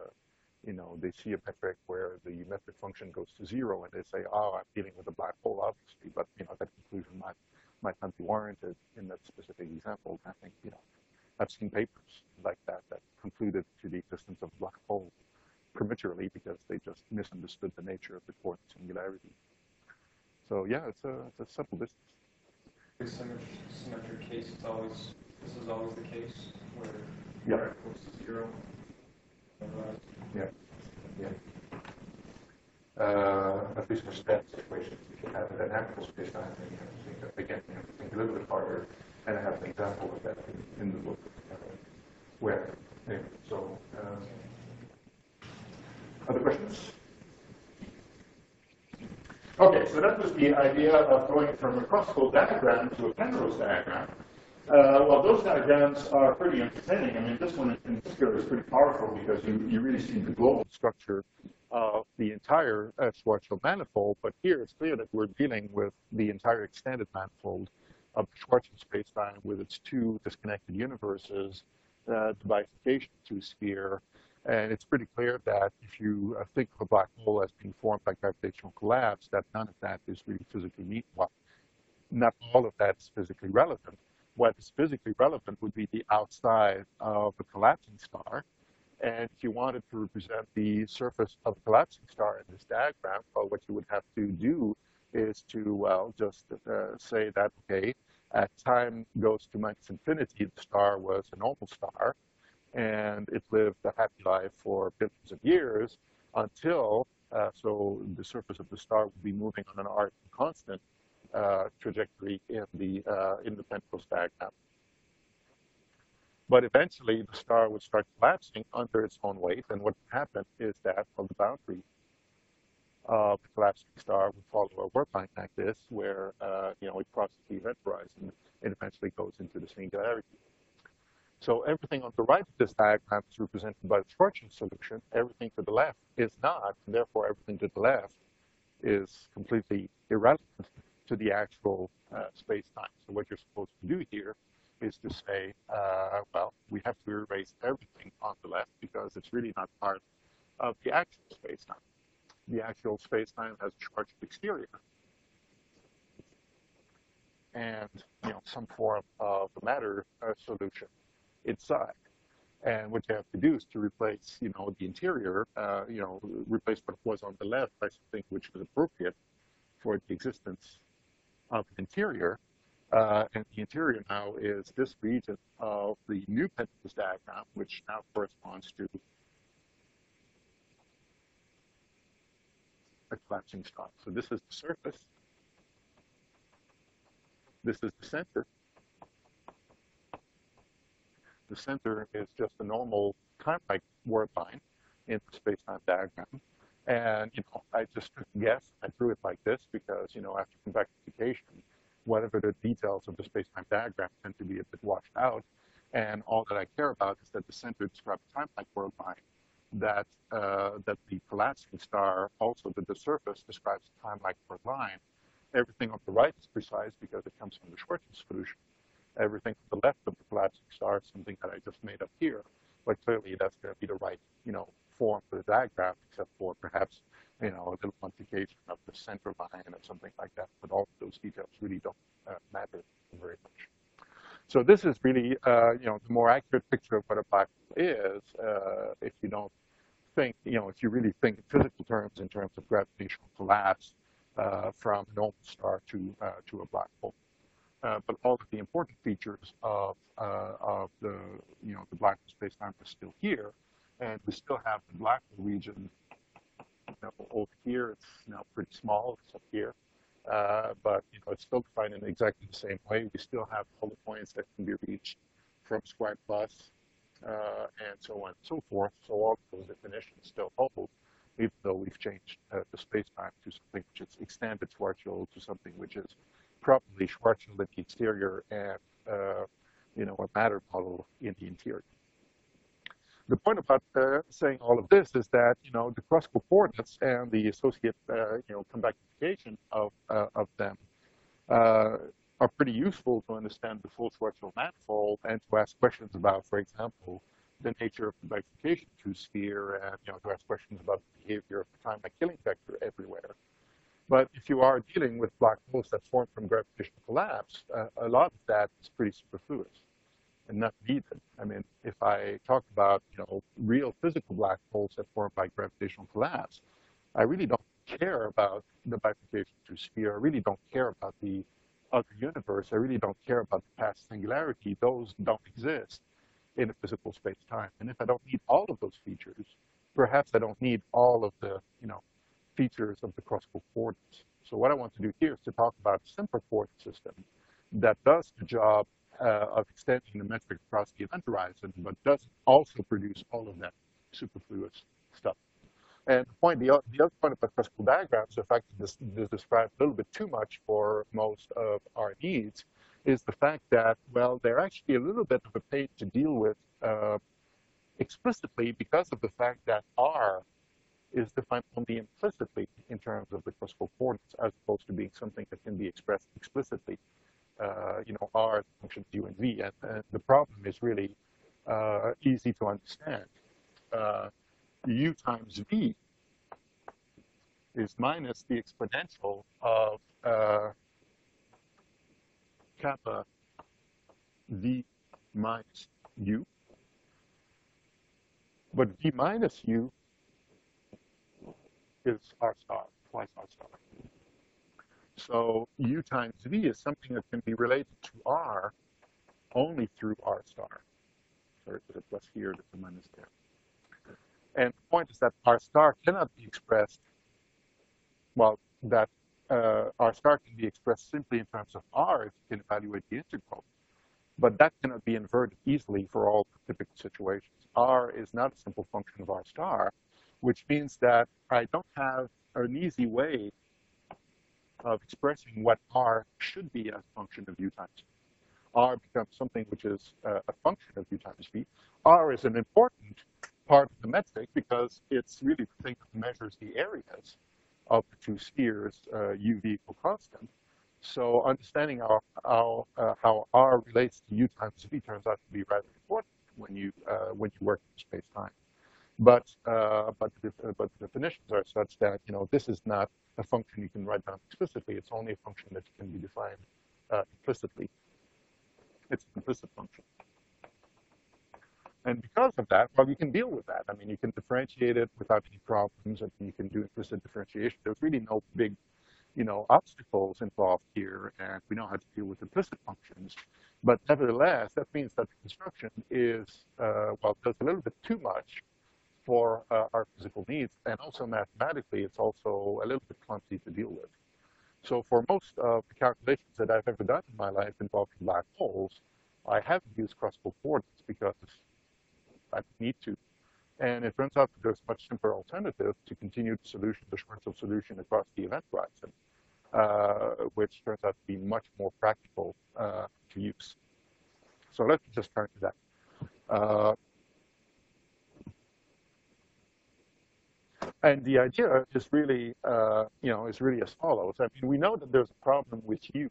they see a metric where the metric function goes to zero, and they say, oh, I'm dealing with a black hole, obviously, but, you know, that conclusion might, might not be warranted in that specific example. I think, you know, I've seen papers like that that concluded to the existence of a black hole prematurely because they just misunderstood the nature of the coordinate singularity. So yeah, it's a, it's a simple business. The symmetric, symmetric case, it's always, this is always the case where Yep. where it goes to zero. Otherwise, Yeah, yeah. Uh, at least for static situations, if you have an actual space-time, then you have to think, that- again, you have to think a little bit harder, and I have an example of that in, in the book, uh, where, anyway, so, um, other questions? Okay, so that was the idea of going from a classical diagram to a Penrose diagram. Uh, well, those diagrams are pretty entertaining. I mean, this one in particular is pretty powerful because you, you really see the global structure of the entire uh, Schwarzschild manifold. But here it's clear that we're dealing with the entire extended manifold of the Schwarzschild spacetime with its two disconnected universes, uh, the bifurcation to a sphere. And it's pretty clear that if you uh, think of a black hole as being formed by gravitational collapse, that none of that is really physically neat. Well, not all of that is physically relevant. What is physically relevant would be the outside of a collapsing star. And if you wanted to represent the surface of a collapsing star in this diagram, well, what you would have to do is to, well, just uh, say that, okay, as time goes to minus infinity, the star was a normal star, and it lived a happy life for billions of years until, uh, so the surface of the star would be moving on an arc constant Uh, trajectory in the uh, in the Penrose diagram. But eventually, the star would start collapsing under its own weight, and what would happen is that well, the boundary of the collapsing star would follow a warp line like this, where uh, you know it crosses the event horizon and eventually goes into the singularity. So everything on the right of this diagram is represented by the Schwarzschild solution. Everything to the left is not, and therefore everything to the left is completely irrelevant to the actual uh, space-time. So what you're supposed to do here is to say, uh, well, we have to erase everything on the left because it's really not part of the actual space-time. The actual space-time has a charged exterior and, you know, some form of a matter uh, solution inside. And what you have to do is to replace, you know, the interior, uh, you know, replace what was on the left by something which was appropriate for the existence of an interior. Uh, and the interior now is this region of the new Penrose diagram, which now corresponds to a collapsing star. So this is the surface. This is the center. The center is just a normal time-like warp line in the space-time diagram. And, you know, I just guessed, I drew it like this because, you know, after convectification, whatever the details of the space-time diagram tend to be a bit washed out. And all that I care about is that the center describes a time-like warp line, that, uh, that the collapsing star, also that the surface describes a time-like warp line. Everything on the right is precise because it comes from the Schwarzschild solution. Everything to the left of the collapsing star is something that I just made up here. But clearly that's going to be the right, you know, form for the diagram, except for perhaps, you know, a little modification of the center line or something like that. But all of those details really don't uh, matter very much. So this is really, uh, you know, the more accurate picture of what a black hole is, uh, if you don't think, you know, if you really think in physical terms, in terms of gravitational collapse uh, from a normal star to, uh, to a black hole. Uh, but all of the important features of, uh, of the, you know, the black hole spacetime are still here. And we still have the black hole region, you know, over here. It's now pretty small, it's up here. Uh, but, you know, it's still defined in exactly the same way. We still have all the points that can be reached from squared plus, uh, and so on and so forth. So all of those definitions still hold, even though we've changed uh, the spacetime to something which is extended Schwarzschild to something which is probably Schwarzschild in the exterior and, uh, you know, a matter model in the interior. The point about uh, saying all of this is that, you know, the classical coordinates and the associated, uh, you know, convectification of, uh, of them uh, are pretty useful to understand the full Schwarzschild manifold and to ask questions about, for example, the nature of the bifurcation through sphere and, you know, to ask questions about the behavior of the time by killing vector everywhere. But if you are dealing with black holes that form from gravitational collapse, uh, a lot of that is pretty superfluous and not needed. I mean, if I talk about, you know, real physical black holes that form by gravitational collapse, I really don't care about the bifurcation through sphere. I really don't care about the other universe. I really don't care about the past singularity. Those don't exist in a physical space-time. And if I don't need all of those features, perhaps I don't need all of the, you know, features of the crustal coordinates. So what I want to do here is to talk about a simple coordinate system that does the job uh, of extending the metric across the event horizon, but doesn't also produce all of that superfluous stuff. And the point, the, the other point about crustal diagrams, the fact that this, this describes a little bit too much for most of our needs, is the fact that, well, they're actually a little bit of a pain to deal with uh, explicitly because of the fact that R is defined only implicitly in terms of the crustal coordinates, as opposed to being something that can be expressed explicitly. Uh, you know, R is a function of U and V, and, and the problem is really uh, easy to understand. Uh, U times V is minus the exponential of uh, kappa V minus U. But V minus U is R star, twice R star. So U times V is something that can be related to R only through R star. Sorry, there's a plus here, there's a minus there. And the point is that R star cannot be expressed, well, that uh, R star can be expressed simply in terms of R if you can evaluate the integral. But that cannot be inverted easily for all typical situations. R is not a simple function of R star, which means that I don't have an easy way of expressing what R should be as a function of U times V. R becomes something which is uh, a function of U times V. R is an important part of the metric because it's really the thing that measures the areas of the two spheres, uh, U V equal constant. So understanding how, how, uh, how R relates to U times V turns out to be rather important when you, uh, when you work in space-time. But, uh, but, the, but the definitions are such that, you know, this is not a function you can write down explicitly. It's only a function that can be defined uh, implicitly. It's an implicit function. And because of that, well, you can deal with that. I mean, you can differentiate it without any problems, and you can do implicit differentiation. There's really no big, you know, obstacles involved here, and we know how to deal with implicit functions. But nevertheless, that means that the construction is, uh, well, does a little bit too much for uh, our physical needs, and also mathematically, it's also a little bit clumsy to deal with. So for most of the calculations that I've ever done in my life involving black holes, I haven't used crustal coordinates because I don't need to. And it turns out that there's a much simpler alternative to continued solution, the Schwarzschild solution across the event horizon, uh, which turns out to be much more practical uh, to use. So let's just turn to that. Uh, And the idea is really, uh, you know, is really as follows. I mean, we know that there's a problem with U.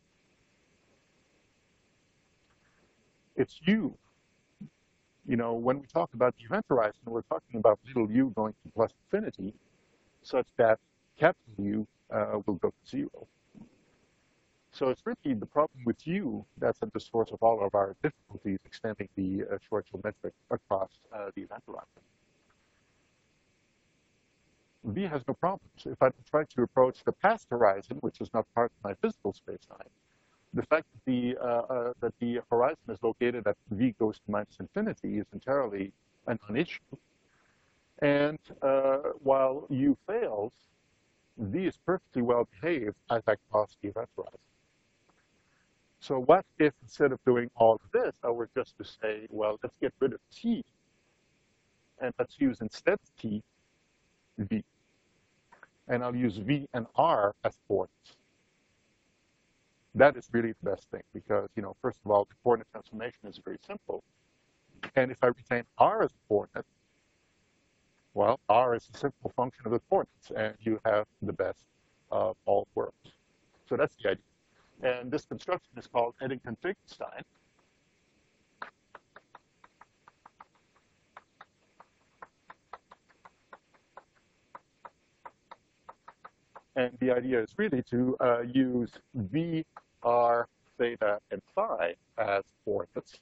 It's U. You know, when we talk about the event horizon, we're talking about little u going to plus infinity, such that capital U uh, will go to zero. So it's really the problem with U that's at the source of all of our difficulties extending the uh, Schwarzschild metric across uh, the event horizon. V has no problems. If I try to approach the past horizon, which is not part of my physical space-time, the fact that the, uh, uh, that the horizon is located at V goes to minus infinity is entirely a non-issue. And uh, while U fails, V is perfectly well behaved as I cross the event horizon. So what if, instead of doing all of this, I were just to say, well, let's get rid of T, and let's use instead T, V. And I'll use V and R as coordinates. That is really the best thing because, you know, first of all, the coordinate transformation is very simple. And if I retain R as a coordinate, well, R is a simple function of the coordinates, and you have the best of all worlds. So that's the idea. And this construction is called Eddington-Finkelstein. And the idea is really to uh, use V, R, theta, and phi as coordinates.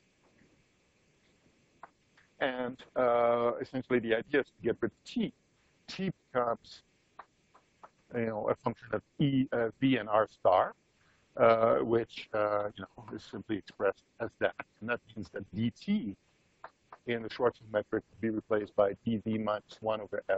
And uh, essentially the idea is to get rid of T. T becomes, you know, a function of E, uh, V, and R star, uh, which, uh, you know, is simply expressed as that. And that means that dt in the Schwarzschild metric will be replaced by dv minus one over f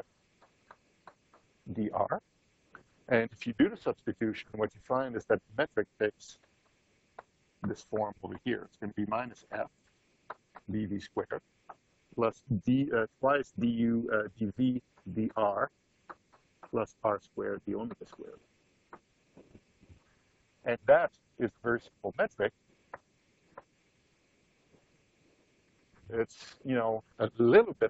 dr. And if you do the substitution, what you find is that the metric takes this form over here. It's going to be minus f dv squared plus d uh, twice du uh, dv dr plus r squared d omega squared. And that is a very simple metric. It's, you know, a little bit,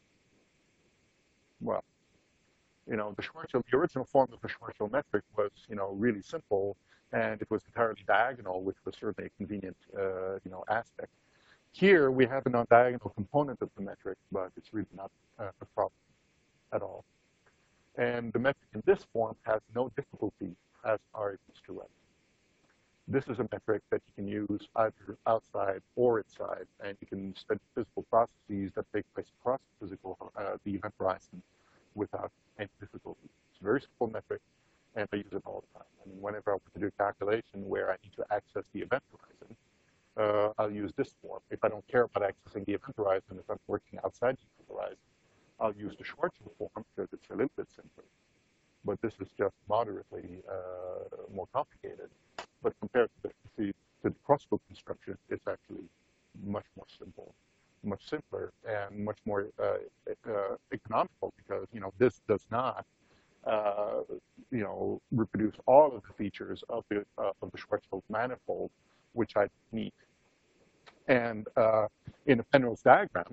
well, you know, the Schwarzschild, the original form of the Schwarzschild metric was, you know, really simple, and it was entirely diagonal, which was certainly a convenient, uh, you know, aspect. Here we have a non-diagonal component of the metric, but it's really not uh, a problem at all. And the metric in this form has no difficulty as r equals to n. This is a metric that you can use either outside or inside, and you can study physical processes that take place across the physical, uh, the event horizon without any difficulty. It's a very simple metric, and I use it all the time. I mean, whenever I want to do a calculation where I need to access the event horizon, uh, I'll use this form. If I don't care about accessing the event horizon, if I'm working outside the event horizon, I'll use the Schwarzschild form because it's a little bit simpler. But this is just moderately uh, more complicated. But compared to the, to the crossbook construction, it's actually much more simple, much simpler, and much more uh, uh, economical because, you know, this does not, uh, you know, reproduce all of the features of the, uh, of the Schwarzschild manifold, which I need. And uh, in a Penrose diagram,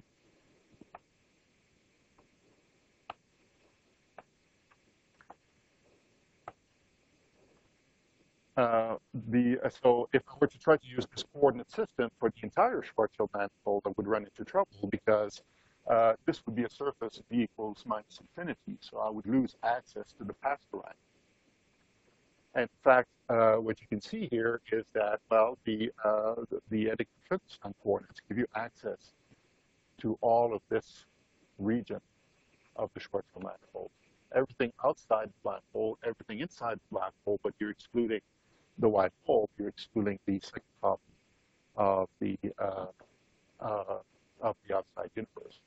Uh, the, uh, so if I were to try to use this coordinate system for the entire Schwarzschild manifold, I would run into trouble because uh, this would be a surface v equals minus infinity. So I would lose access to the path horizon. And in fact, uh, what you can see here is that, well, the, uh, the, the Eddy-Klutzenstein coordinates give you access to all of this region of the Schwarzschild manifold. Everything outside the black hole, everything inside the black hole, but you're excluding the white hole, you're excluding the second top of the uh, uh, of the outside universe.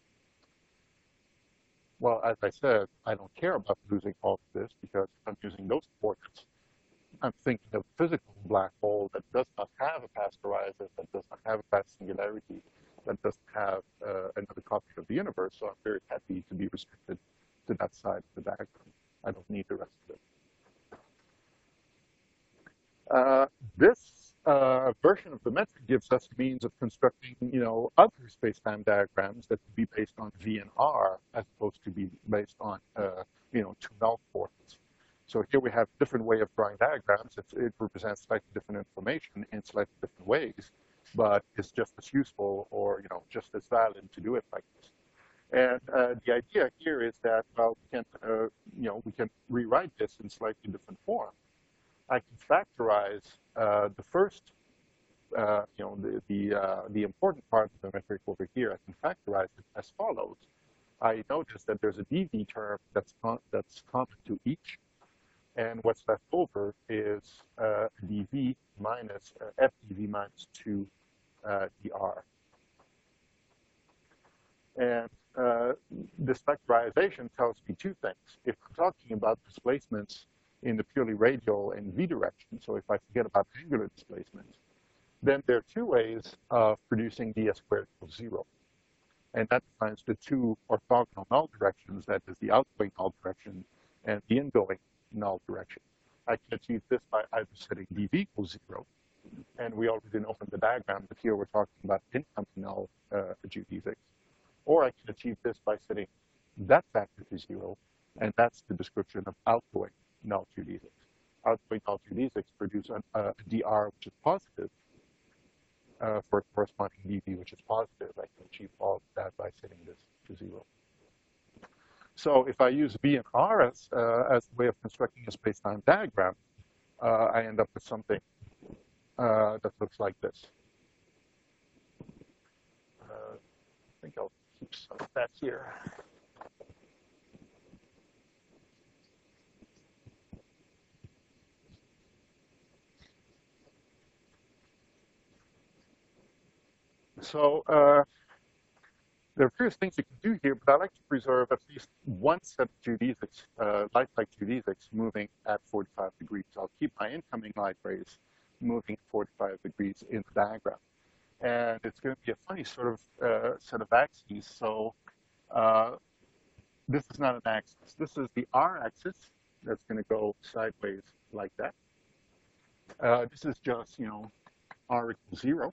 Well, as I said, I don't care about losing all of this because if I'm using those coordinates, I'm thinking of a physical black hole that does not have a past horizon, that does not have a past singularity, that doesn't have uh, another copy of the universe. So I'm very happy to be restricted to that side of the diagram. I don't need the rest of it. Uh, this uh, version of the metric gives us means of constructing, you know, other space-time diagrams that would be based on V and R as opposed to be based on, uh, you know, two null coordinates. So here we have a different way of drawing diagrams. It's, it represents slightly different information in slightly different ways, but it's just as useful or, you know, just as valid to do it like this. And uh, the idea here is that, well, we can, uh, you know, we can rewrite this in slightly different form. I can factorize uh, the first, uh, you know, the the, uh, the important part of the metric over here. I can factorize it as follows. I notice that there's a dv term that's con that's common to each, and what's left over is uh, dv minus uh, fdv minus two uh, dr. And uh, this factorization tells me two things. If I'm talking about displacements in the purely radial and v direction, so if I forget about angular displacements, then there are two ways of producing ds squared equals zero. And that defines the two orthogonal null directions, that is the outgoing null direction and the ingoing null direction. I can achieve this by either setting dv equals zero, and we already know from the diagram that here we're talking about incoming null uh, geodesics. Or I can achieve this by setting that factor to zero, and that's the description of outgoing null geodesics. Outgoing null geodesics produce an, uh, a dr which is positive uh, for a corresponding dv which is positive. I can achieve all of that by setting this to zero. So if I use V and R as, uh, as a way of constructing a space-time diagram, uh, I end up with something uh, that looks like this. Uh, I think I'll keep some of that here. So uh, there are various things you can do here, but I like to preserve at least one set of geodesics, uh, light-like geodesics, moving at forty-five degrees. I'll keep my incoming light rays moving at forty-five degrees in the diagram. And it's going to be a funny sort of uh, set of axes. So uh, this is not an axis. This is the r-axis that's going to go sideways like that. Uh, this is just, you know, r equals zero.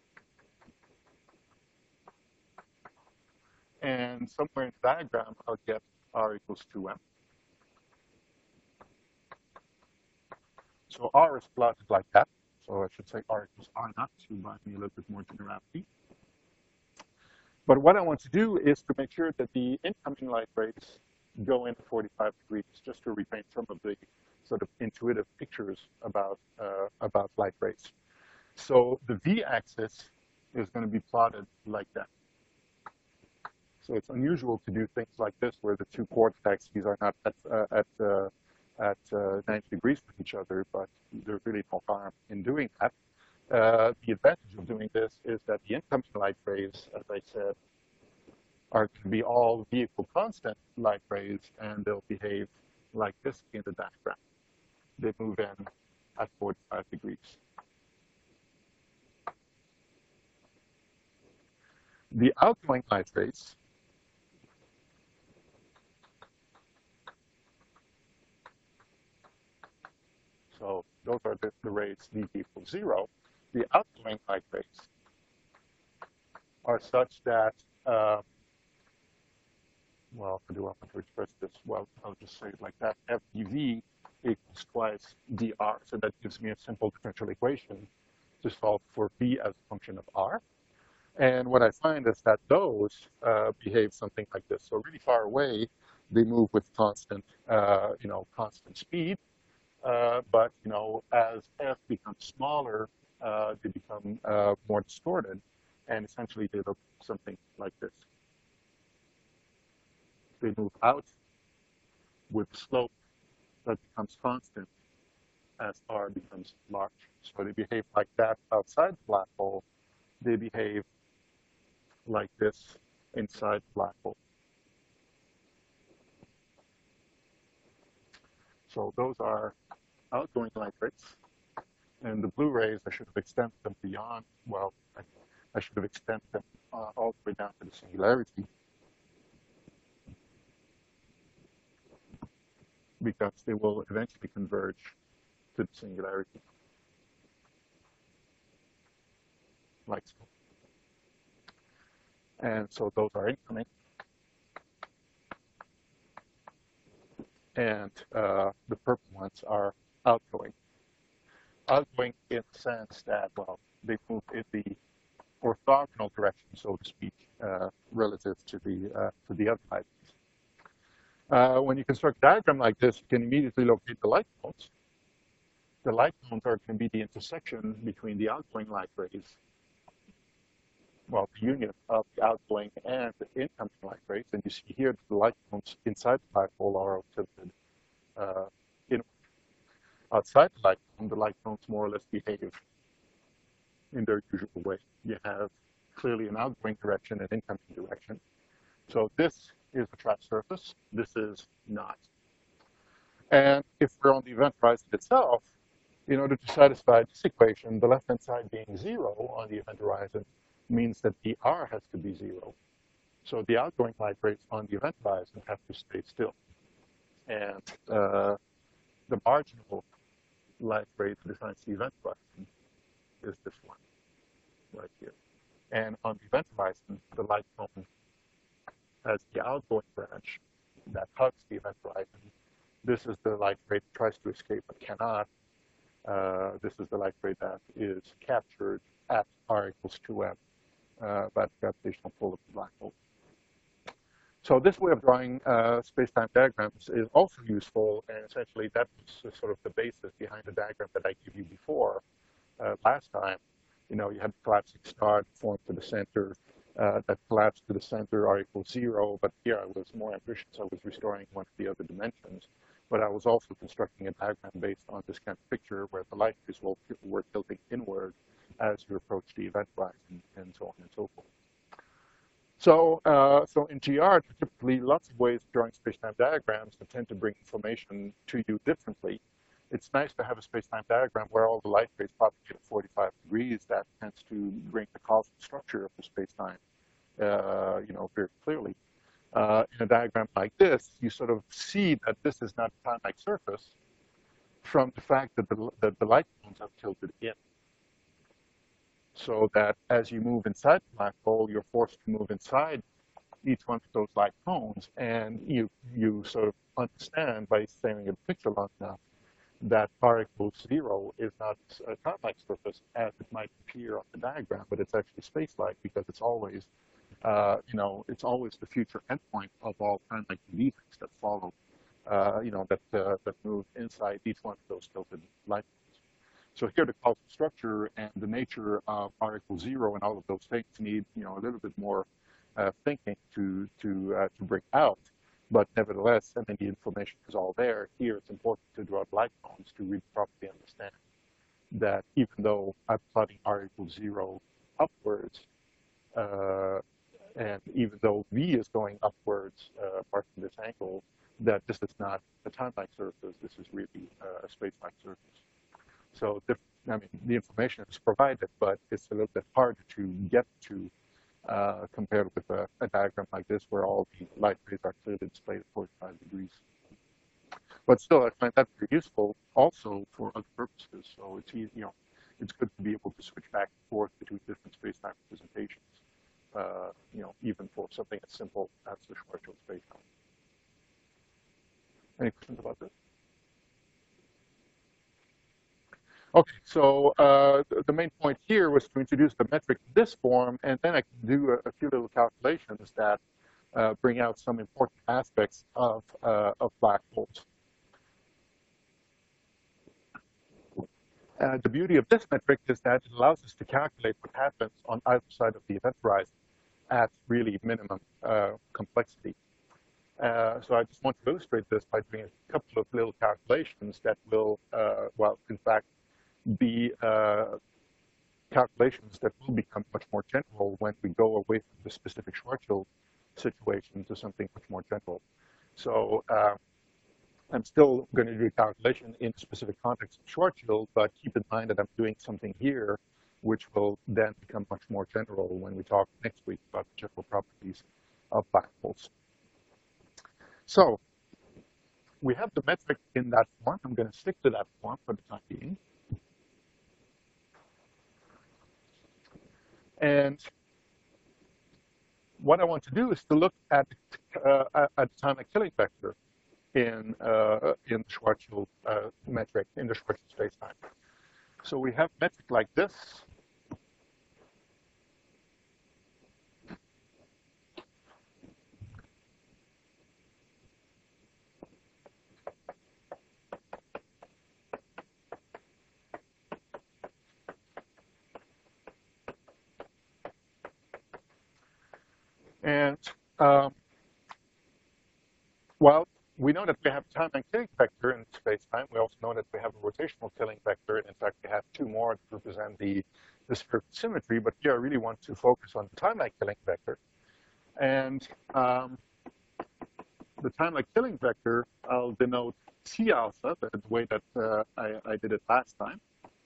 And somewhere in the diagram, I'll get r equals two m. So r is plotted like that. So I should say r equals r naught to buy me a little bit more generality. But what I want to do is to make sure that the incoming light rays go in forty-five degrees, just to retain some of the sort of intuitive pictures about, uh, about light rays. So the v-axis is going to be plotted like that. So it's unusual to do things like this, where the two coordinate axes are not at, uh, at, uh, at uh, ninety degrees from each other, but there's really no harm in doing that. Uh, the advantage of doing this is that the incoming light rays, as I said, are to be all v-equal constant light rays, and they'll behave like this in the diagram. They move in at forty-five degrees. The outgoing light rays so those are the, the rays d equals zero. The outgoing light rays are such that, uh, well, how do I want to express this? Well, I'll just say it like that. F d V equals twice dr. So that gives me a simple differential equation to solve for v as a function of r. And what I find is that those uh, behave something like this. So really far away, they move with constant, uh, you know, constant speed. Uh, but, you know, as f becomes smaller, uh, they become uh, more distorted. And essentially, they look something like this. They move out with slope that becomes constant as r becomes large. So they behave like that outside the black hole. They behave like this inside the black hole. So those are outgoing light rays. And the blue rays, I should have extended them beyond, well, I, I should have extended them uh, all the way down to the singularity, because they will eventually converge to the singularity, like so. And so those are incoming. And uh, the purple ones are outgoing. Outgoing in the sense that, well, they move in the orthogonal direction, so to speak, uh, relative to the uh, to the other light rays. Uh, when you construct a diagram like this, you can immediately locate the light cones. The light cones are going to be the intersection between the outgoing light rays, well, the union of the outgoing and the incoming light rays. And you see here that the light cones inside the black hole are all tilted uh, inward. Outside the light cone, the light cones more or less behave in their usual way. You have clearly an outgoing direction and incoming direction. So this is the trap surface. This is not. And if we're on the event horizon itself, in order to satisfy this equation, the left-hand side being zero on the event horizon means that the r has to be zero. So the outgoing light rays on the event horizon have to stay still. And uh, the marginal light ray that defines the event horizon is this one right here. And on the event horizon, the light cone has the outgoing branch that hugs the event horizon. This is the light ray that tries to escape but cannot. Uh, this is the light ray that is captured at r equals two m uh, by the gravitational pull of the black hole. So this way of drawing uh, space-time diagrams is also useful, and essentially that was sort of the basis behind the diagram that I gave you before uh, last time. You know, you had the collapsing star formed to the center, uh, that collapsed to the center R equals zero, but here I was more ambitious. I was restoring one of the other dimensions, but I was also constructing a diagram based on this kind of picture where the light rays will, were tilting inward as you approach the event horizon, and so on and so forth. So, uh, so in G R, there are typically lots of ways of drawing space-time diagrams that tend to bring information to you differently. It's nice to have a space-time diagram where all the light rays propagate at forty-five degrees. That tends to bring the causal structure of the space-time, uh, you know, very clearly. Uh, in a diagram like this, you sort of see that this is not a time-like surface from the fact that the, that the light cones are tilted in. So that as you move inside the black hole, you're forced to move inside each one of those light cones, and you you sort of understand by staring at the picture long enough that R equals zero is not a time-like surface as it might appear on the diagram, but it's actually space-like because it's always, uh, you know, it's always the future endpoint of all time-like events that follow, uh, you know, that uh, that move inside each one of those tilted light cones. So here the causal structure and the nature of R equals zero and all of those things need, you know, a little bit more uh, thinking to to uh, to bring out. But nevertheless, I mean, the information is all there. Here, it's important to draw light cones to really properly understand that even though I'm plotting R equals zero upwards, uh, and even though V is going upwards uh, apart from this angle, that this is not a time-like surface. This is really uh, a space-like surface. So, I mean, the information is provided, but it's a little bit harder to get to uh, compared with a, a diagram like this, where all the light rays are clearly displayed at forty-five degrees. But still, I find that very useful also for other purposes. So it's easy, you know, it's good to be able to switch back and forth between different space-time representations. Uh, you know, even for something as simple as the Schwarzschild space-time. Any questions about this? Okay, so uh, the main point here was to introduce the metric in this form, and then I can do a, a few little calculations that uh, bring out some important aspects of, uh, of black holes. Uh, the beauty of this metric is that it allows us to calculate what happens on either side of the event horizon at really minimum uh, complexity. Uh, so I just want to illustrate this by doing a couple of little calculations that will, uh, well, in fact, be uh, calculations that will become much more general when we go away from the specific Schwarzschild situation to something much more general. So uh, I'm still going to do a calculation in specific context of Schwarzschild, but keep in mind that I'm doing something here which will then become much more general when we talk next week about the general properties of black holes. So we have the metric in that form. I'm going to stick to that form for the time being. And what I want to do is to look at uh, at the time-like killing vector in uh, in the Schwarzschild uh, metric in the Schwarzschild spacetime. So we have a metric like this. And um, well, we know that we have a time-like killing vector in space-time. We also know that we have a rotational killing vector. In fact, we have two more to represent the, the spherical symmetry. But here I really want to focus on the time-like killing vector. And um, the time-like killing vector, I'll denote C alpha, the way that uh, I, I did it last time.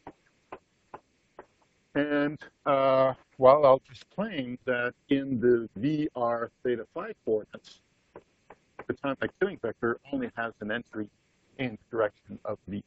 And uh, well, I'll just claim that in the V R theta phi coordinates, the time-like killing vector only has an entry in the direction of V.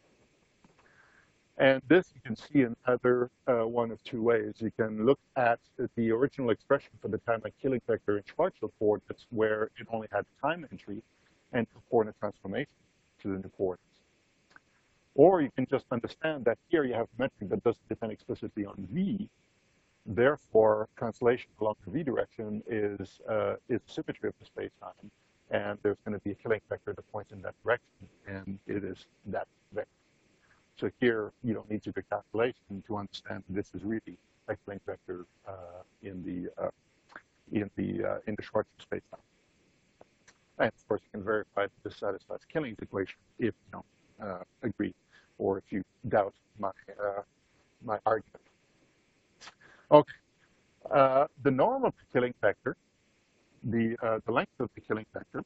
And this you can see in either uh, one of two ways. You can look at the original expression for the time-like killing vector in Schwarzschild coordinates, where it only had time entry and coordinate transformation to the new coordinates. Or you can just understand that here you have a metric that doesn't depend explicitly on V, Therefore, translation along the v direction is uh, is symmetry of the space-time, and there's going to be a killing vector that points in that direction, and it is that vector. So here, you don't need to do calculation to understand this is really a killing vector uh, in the uh, in the uh, in the Schwarzschild space-time. And of course, you can verify that this satisfies Killing's equation if you don't uh, agree, or if you doubt my uh, my argument. Okay, uh, the norm of the Killing vector, the uh, the length of the Killing vector,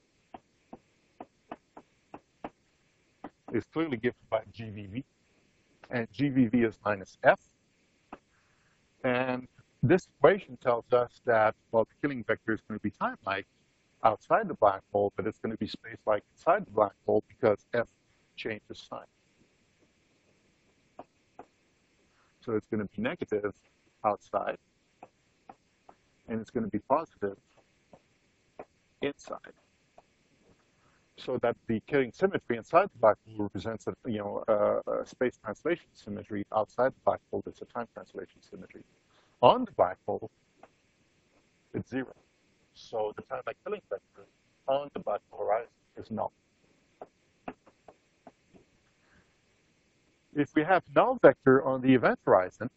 is clearly given by G V V, and G V V is minus F. And this equation tells us that, well, the Killing vector is going to be time-like outside the black hole, but it's going to be space-like inside the black hole because F changes sign. So it's going to be negative outside, and it's going to be positive inside. So that the Killing symmetry inside the black hole represents a, you know, a, a space translation symmetry. Outside the black hole, it's a time translation symmetry. On the black hole, it's zero. So the time-like Killing vector on the black hole horizon is null. If we have null vector on the event horizon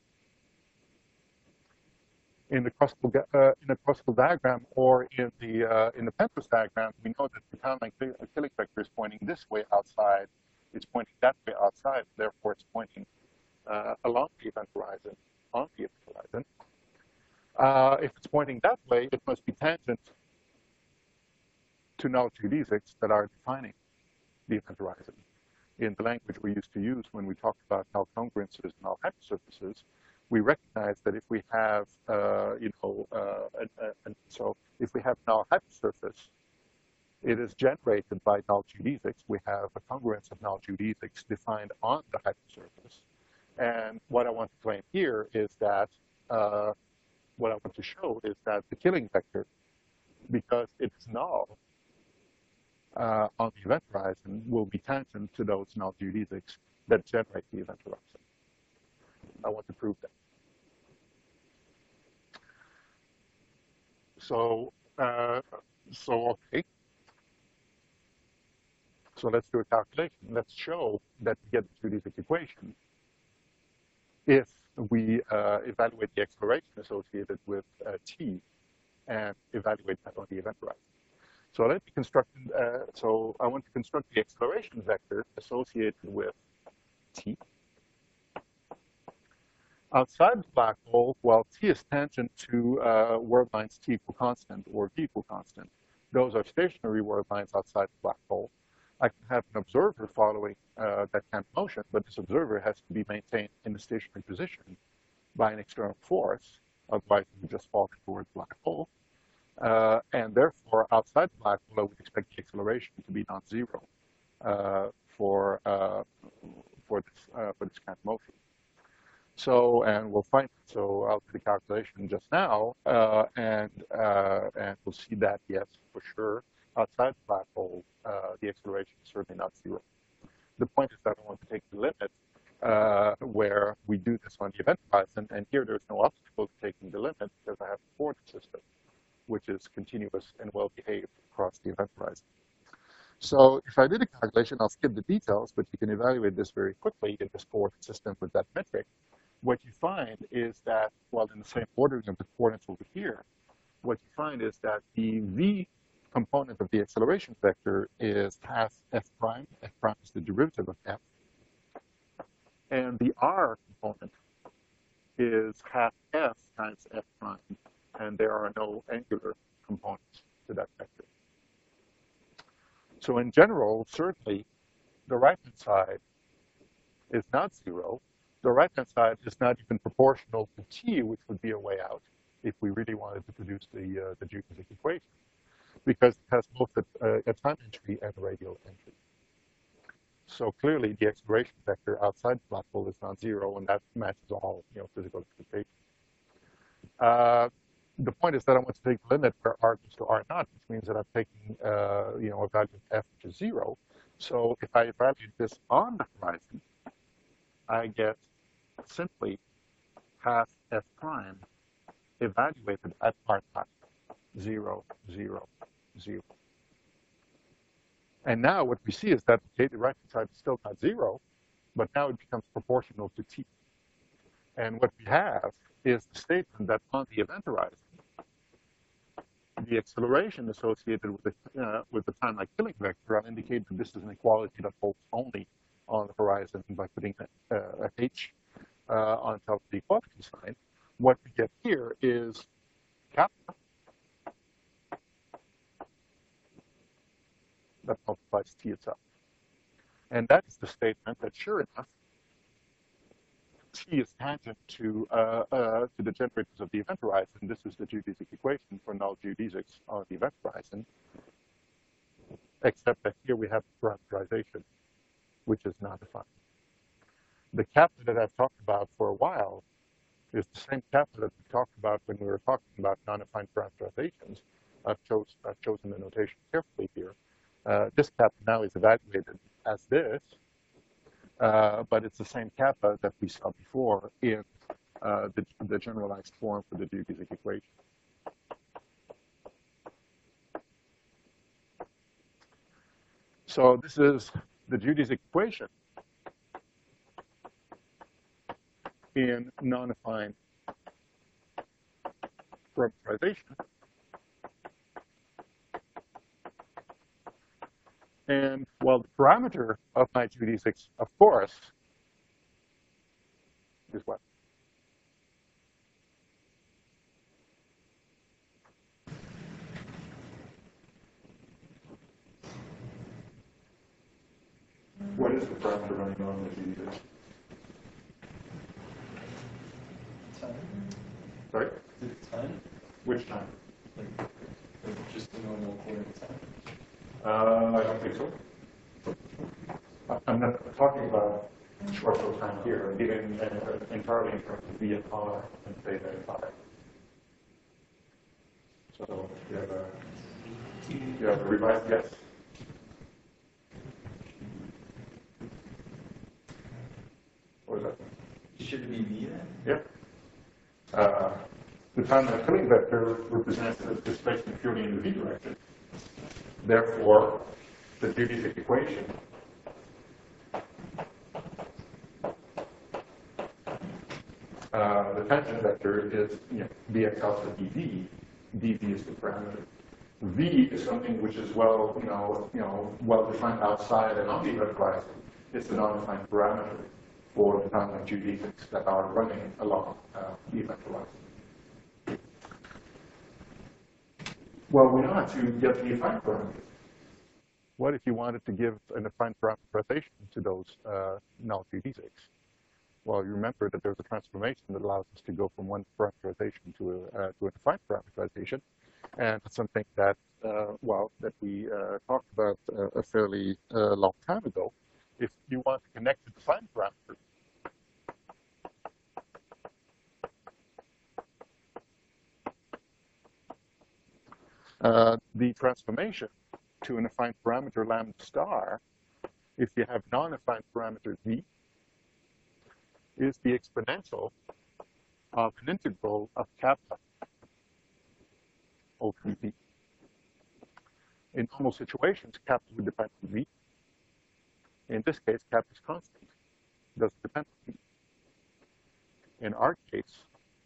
in the classical uh, in the classical diagram or in the uh, in the Penrose diagram, we know that the time-like Killing vector is pointing this way outside. It's pointing that way outside. Therefore, it's pointing uh, along the event horizon on the event horizon. Uh, if it's pointing that way, it must be tangent to null geodesics that are defining the event horizon. In the language we used to use when we talked about null congruences and null hypersurfaces, we recognize that if we have, uh, you know, uh, and, and so if we have null hypersurface, it is generated by null geodesics. We have a congruence of null geodesics defined on the hypersurface. And what I want to claim here is that, uh, what I want to show is that the Killing vector, because it's null uh, on the event horizon, will be tangent to those null geodesics that generate the event horizon. I want to prove that. So, uh, so okay. So let's do a calculation. Let's show that we get the geodesic equation if we uh, evaluate the acceleration associated with uh, t and evaluate that on the event horizon. So let me construct, uh, so I want to construct the acceleration vector associated with t. Outside the black hole, well, t is tangent to uh, world lines t equal constant or v equal constant. Those are stationary world lines outside the black hole. I can have an observer following uh, that kind of motion, but this observer has to be maintained in a stationary position by an external force. Otherwise, it would just fall towards the black hole. Uh, and therefore, outside the black hole, I would expect the acceleration to be non-zero uh, for uh, for this uh, for this kind of motion. So, and we'll find it. So I'll do the calculation just now, uh, and uh, and we'll see that yes, for sure, outside the black hole, uh, the acceleration is certainly not zero. The point is that I want to take the limit uh, where we do this on the event horizon, and here there's no obstacle to taking the limit because I have a coordinate system, which is continuous and well-behaved across the event horizon. So if I did a calculation, I'll skip the details, but you can evaluate this very quickly in this coordinate system with that metric. What you find is that, well, in the same ordering of the coordinates over here, what you find is that the v component of the acceleration vector is half f prime. F prime is the derivative of f. And the r component is half f times f prime. And there are no angular components to that vector. So in general, certainly, the right-hand side is not zero. The right-hand side is not even proportional to t, which would be a way out if we really wanted to produce the, uh, the geodesic equation, because it has both a, a time entry and a radial entry. So clearly, the acceleration vector outside the black hole is non-zero, and that matches all you know, physical expectations. Uh, the point is that I want to take the limit where r goes to r naught, which means that I'm taking uh, you know, a value of f, which is zero. So if I evaluate this on the horizon, I get simply half f prime evaluated at r naught, zero, zero, zero. And now what we see is that, okay, the right-hand side is still not zero, but now it becomes proportional to t. And what we have is the statement that on the event horizon, the acceleration associated with the, uh, with the time-like killing vector, I'll indicate that this is an equality that holds only on the horizon by putting a, a h uh, on top of the equality sign. What we get here is kappa that multiplies t itself. And that is the statement that, sure enough, t is tangent to uh, uh, to the generators of the event horizon. This is the geodesic equation for null geodesics on the event horizon, except that here we have parameterization, which is not defined. The kappa that I've talked about for a while is the same kappa that we talked about when we were talking about non-defined parameterizations. I've, chose, I've chosen the notation carefully here. Uh, this kappa now is evaluated as this, uh, but it's the same kappa that we saw before in uh, the, the generalized form for the geodesic equation. So this is the geodesic equation in non-affine parameterization. And well, the parameter of my geodesics, of course, is what? What is the parameter running on the geodesics? Time? Sorry? Is it time? Which time? Like, like just the normal coordinate time? Uh, I don't think so. I'm not talking about short time here. I'm giving uh, entirely in terms of V and R and theta and phi. So you have a you have a revised guess? What is that? Should it be V then? Yeah. Uh, the time-like killing vector represents the displacement purely in the V direction. Therefore, the geodesic equation uh, the tangent vector is, you know, dx alpha dv. dv is the parameter. V is something which is well, you know, you know, well defined outside and on the event horizon. It's a non-defined parameter for the time-like geodesics that are running along uh, the event horizon. Well, we know how to get the affine parameters. What if you wanted to give an affine parameterization to those uh, null geodesics? Well, you remember that there's a transformation that allows us to go from one parameterization to a, uh, to an affine parameterization, and it's something that, uh, well, that we uh, talked about uh, a fairly uh, long time ago. If you want to connect the affine parameter, uh, the transformation to an affine parameter lambda star, if you have non-affine parameter v, is the exponential of an integral of kappa over v. In normal situations, kappa would depend on v. In this case, kappa is constant, doesn't depend on v. In our case,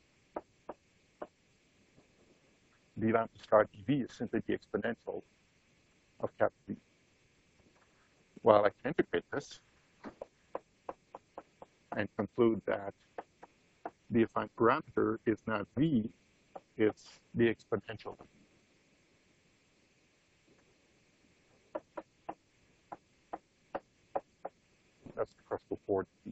d lambda star dv is simply the exponential of kappa v. Well, I can integrate this and conclude that the affine parameter is not v, it's the exponential. That's the crustal forward v.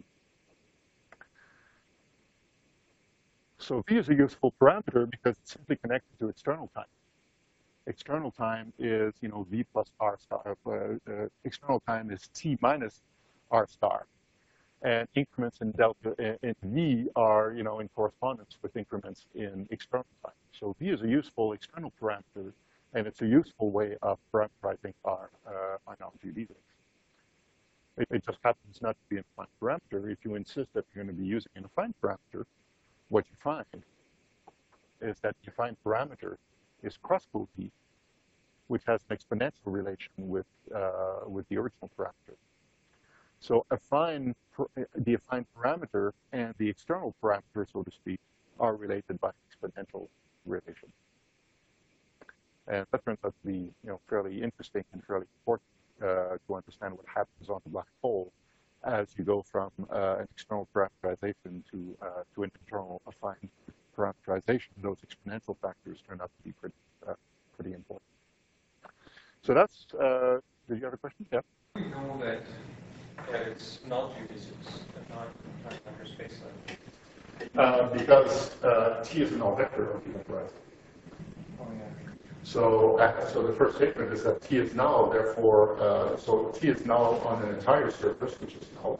So v is a useful parameter because it's simply connected to external time. External time is, you know, v plus r star. Uh, uh, external time is t minus r star. And increments in delta in v are, you know, in correspondence with increments in external time. So v is a useful external parameter, and it's a useful way of parameterizing our uh, our null geodesics. It, it just happens not to be an affine parameter. If you insist that you're going to be using an affine parameter, what you find is that the affine parameter is cross-pol t, which has an exponential relation with uh, with the original parameter. So affine, the affine parameter and the external parameter, so to speak, are related by exponential relation. And that turns out to be, you know, fairly interesting and fairly important uh, to understand what happens on the black hole as you go from uh, an external parameterization to uh, to an internal affine parameterization. Those exponential factors turn out to be pretty uh, pretty important. So that's. Uh, did you have a question? Yeah. We know that that it's null geodesics and not not under space line. Uh, because uh, T is a null vector of the vectorized. Oh yeah. So, uh, so the first statement is that T is null. Therefore, uh, so T is null on an entire surface, which is null.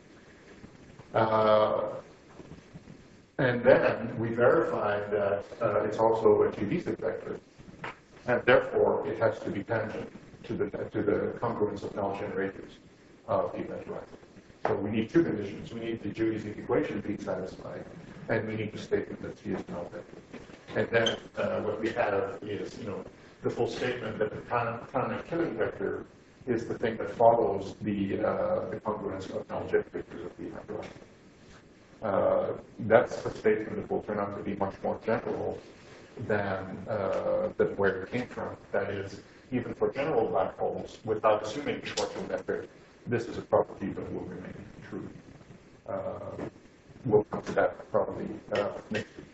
Uh, and then we verified that uh, it's also a geodesic vector, and therefore it has to be tangent to the to the congruence of null generators of the vectorized. So we need two conditions. We need the geodesic equation being satisfied, and we need the statement that T is null vector. And then uh, what we have is, you know, the full statement that the Kahneman killing vector is the thing that follows the, uh, the congruence of null generators of the vectorized. Uh, that's a statement that will turn out to be much more general than, uh, than where it came from. That is, even for general black holes, without assuming a Schwarzschild vector, this is a property that will remain true. Uh, we'll come to that probably uh, next week.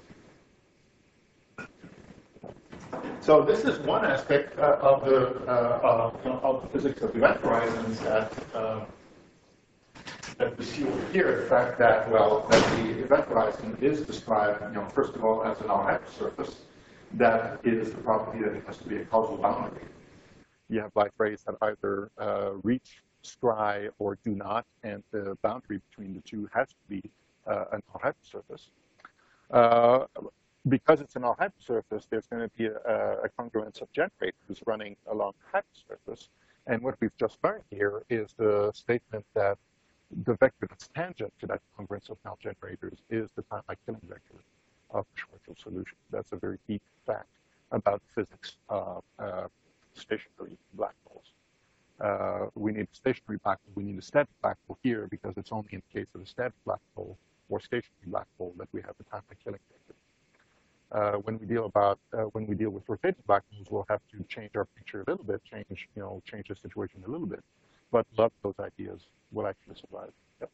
So this is one aspect uh, of the uh, uh, of the physics of event horizons that uh, that we see over here. The fact that well, that the event horizon is described, you know, first of all as an null hypersurface. That is the property that it has to be a causal boundary. You have light rays that either uh, reach, scry, or do not, and the boundary between the two has to be uh, a null hypersurface. Uh, Because it's a null hypersurface, there's going to be a, a congruence of generators running along the hypersurface. And what we've just learned here is the statement that the vector that's tangent to that congruence of null generators is the time-like-killing vector of the Schwarzschild solution. That's a very deep fact about physics of uh, stationary black holes. Uh, we need a stationary black hole. We need a static black hole here because it's only in the case of a static black hole or stationary black hole that we have the time-like-killing vector. Uh, when we deal about uh, when we deal with rotating black holes, we'll have to change our picture a little bit, change you know change the situation a little bit. But a lot of those ideas will actually survive. Yep.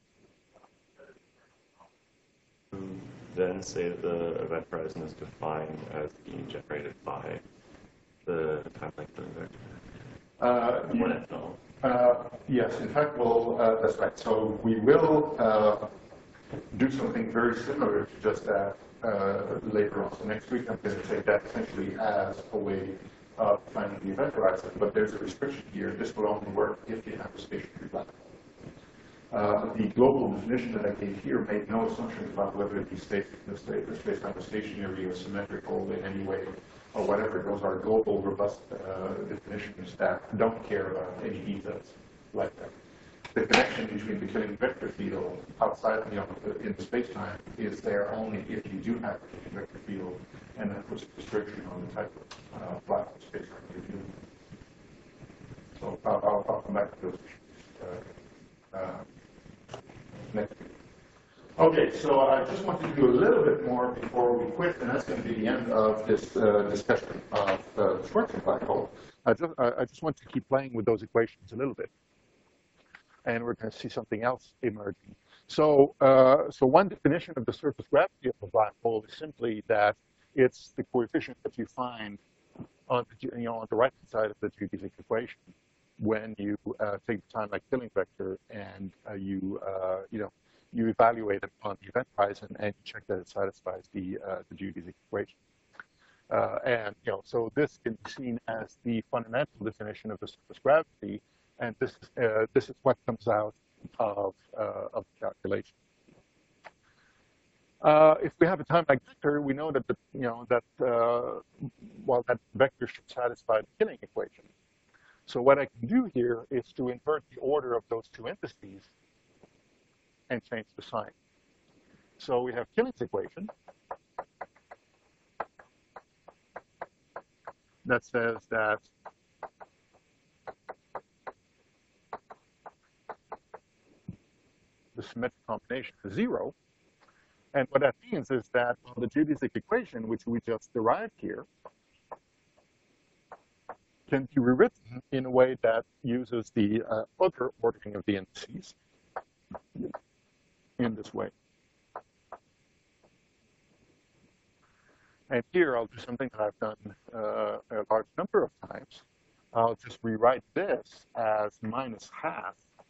You then say that the event horizon is defined as being generated by the time-like-killing vector. Uh, When it's null. Uh, yes, in fact, well, uh, that's right. So we will uh, do something very similar to just that. Uh, later on. So next week I'm going to take that essentially as a way of finding the event horizon, but there's a restriction here. This will only work if you have a stationary black hole. Uh, the global definition that I gave here made no assumptions about whether the space the space time is stationary or symmetrical in any way or whatever. Those are global, robust uh, definitions that don't care about any details like that. The connection between the killing vector field outside, you know, in space-time is there only if you do have a killing vector field, and that puts a restriction on the type of uh, black hole space-time you're dealing with. So I'll, I'll, I'll come back to those issues uh, uh, next week. Okay, so I just want to do a little bit more before we quit, and that's going to be the end of this uh, discussion of uh, the Schwarzschild black hole. I just, I, I just want to keep playing with those equations a little bit. And we're going to see something else emerging. So, uh, so one definition of the surface gravity of a black hole is simply that it's the coefficient that you find on the, you know, on the right-hand side of the geodesic equation when you uh, take the time-like-killing vector and uh, you, uh, you know, you evaluate it on the event horizon and you check that it satisfies the uh, the geodesic equation. Uh, and you know, so this can be seen as the fundamental definition of the surface gravity. And this is uh, this is what comes out of uh, of the calculation. Uh, if we have a time-like vector, we know that the, you know that uh, well that vector should satisfy the killing equation. So what I can do here is to invert the order of those two indices and change the sign. So we have Killing's equation, that says that the symmetric combination is zero. And what that means is that, well, the geodesic equation, which we just derived here, can be rewritten in a way that uses the uh, other ordering of the indices in this way. And here I'll do something that I've done uh, a large number of times. I'll just rewrite this as minus half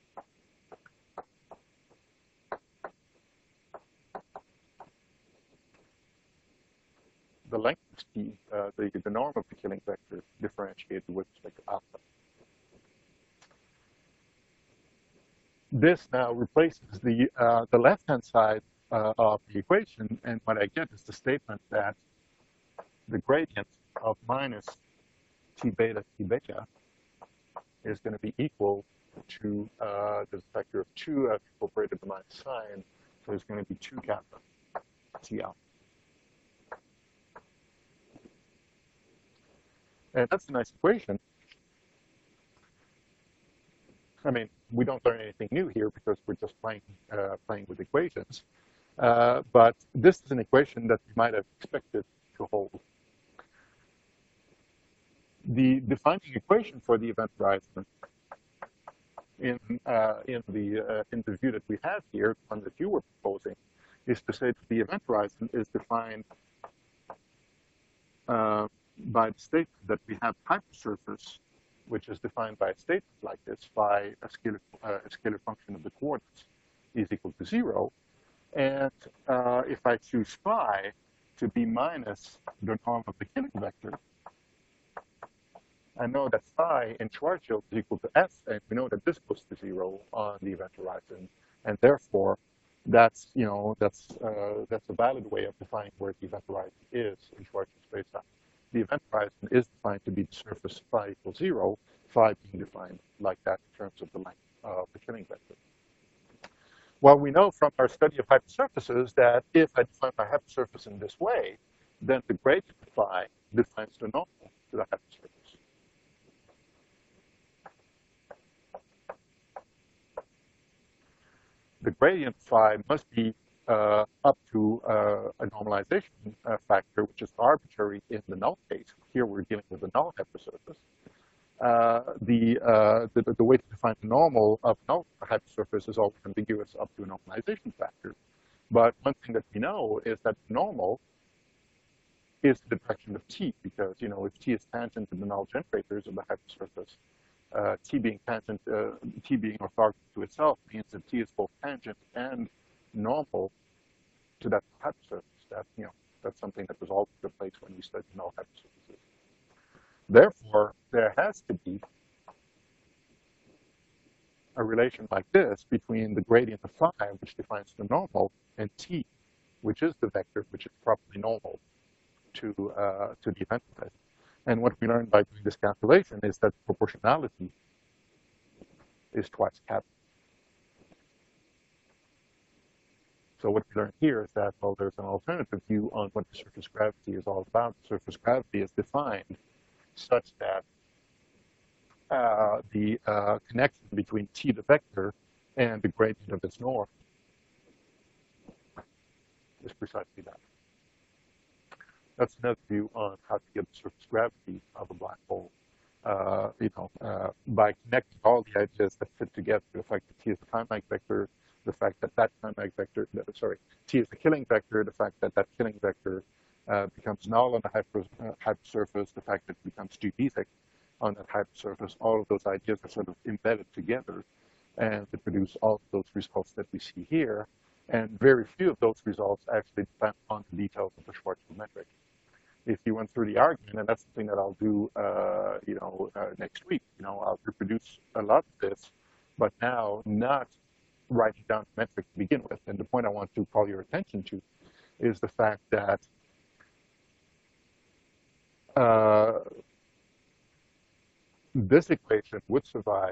the length of t, uh, the, the norm of the Killing vector differentiated with respect to alpha. This now replaces the, uh, the left-hand side uh, of the equation, and what I get is the statement that the gradient of minus t beta t beta is going to be equal to uh, the factor of two I've incorporated the minus sign, so it's going to be two kappa t alpha. And that's a nice equation. I mean, we don't learn anything new here because we're just playing uh, playing with equations. Uh, but this is an equation that we might have expected to hold. The defining equation for the event horizon in uh, in the uh, in the view that we have here, the one that you were proposing, is to say that the event horizon is defined uh, by the statement that we have hypersurface, which is defined by a statement like this, phi, a scalar, uh, a scalar function of the coordinates, is equal to zero. And uh, if I choose phi to be minus the norm of the Killing vector, I know that phi in Schwarzschild is equal to s, and we know that this goes to zero on the event horizon, and therefore, that's you know that's uh, that's a valid way of defining where the event horizon is in Schwarzschild spacetime. The event horizon is defined to be the surface phi equals zero, phi being defined like that in terms of the length of the Killing vector. Well, we know from our study of hypersurfaces that if I define my hypersurface in this way, then the gradient of phi defines the normal to the hypersurface. The gradient phi must be uh, up to uh, a normalization uh, factor, which is arbitrary in the null case. Here we're dealing with a null hypersurface. Uh, the, uh, the, the way to define the normal of null hypersurface is always ambiguous up to a normalization factor. But one thing that we know is that normal is the direction of t, because you know if t is tangent to the null generators of the hypersurface, uh, t being tangent, uh, t being orthogonal to itself means that t is both tangent and normal to that hypersurface. That you know that's something that was always the place when we studied null hypersurfaces. Therefore, there has to be a relation like this between the gradient of phi, which defines the normal, and t, which is the vector which is properly normal to uh, to the event horizon. And what we learned by doing this calculation is that proportionality is twice kappa. So what we learned here is that, well, there's an alternative view on what the surface gravity is all about. The surface gravity is defined such that uh, the uh, connection between t, the vector, and the gradient of its norm is precisely that. That's another view on how to get the surface gravity of a black hole. Uh, you know, uh, by connecting all the ideas that fit together, the fact that t is the time-like vector, the fact that that time-like vector, sorry, t is the Killing vector, the fact that that Killing vector uh, becomes null on the hyper, uh, hypersurface, the fact that it becomes geodesic on that hypersurface, all of those ideas are sort of embedded together and to produce all of those results that we see here. And very few of those results actually depend on the details of the Schwarzschild metric. If you went through the argument, and that's something that I'll do, uh, you know, uh, next week, you know, I'll reproduce a lot of this, but now not writing down the metric to begin with. And the point I want to call your attention to is the fact that uh, this equation would survive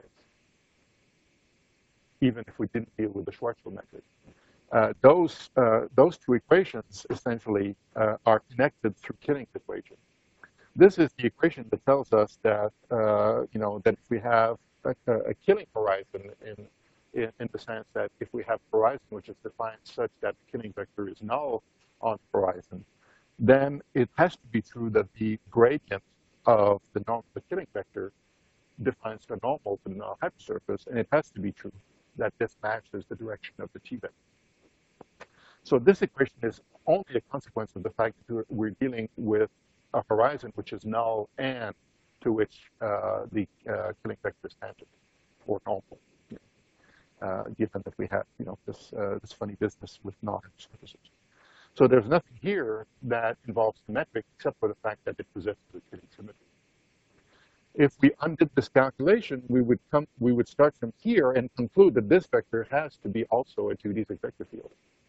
even if we didn't deal with the Schwarzschild metric. Uh, those uh, those two equations essentially uh, are connected through Killing's equation. This is the equation that tells us that, uh, you know, that if we have a, a killing horizon in, in, in the sense that if we have a horizon which is defined such that the killing vector is null on the horizon, then it has to be true that the gradient of the norm of the killing vector defines the normal to the null hypersurface, and it has to be true that this matches the direction of the T vector. So this equation is only a consequence of the fact that we're dealing with a horizon which is null and to which uh, the uh, killing vector is tangent or normal, you know, uh, given that we have, you know, this uh, this funny business with non-surfaces. So there's nothing here that involves symmetric except for the fact that it possesses a killing symmetry. If we undid this calculation, we would come, we would start from here and conclude that this vector has to be also a geodesic vector field.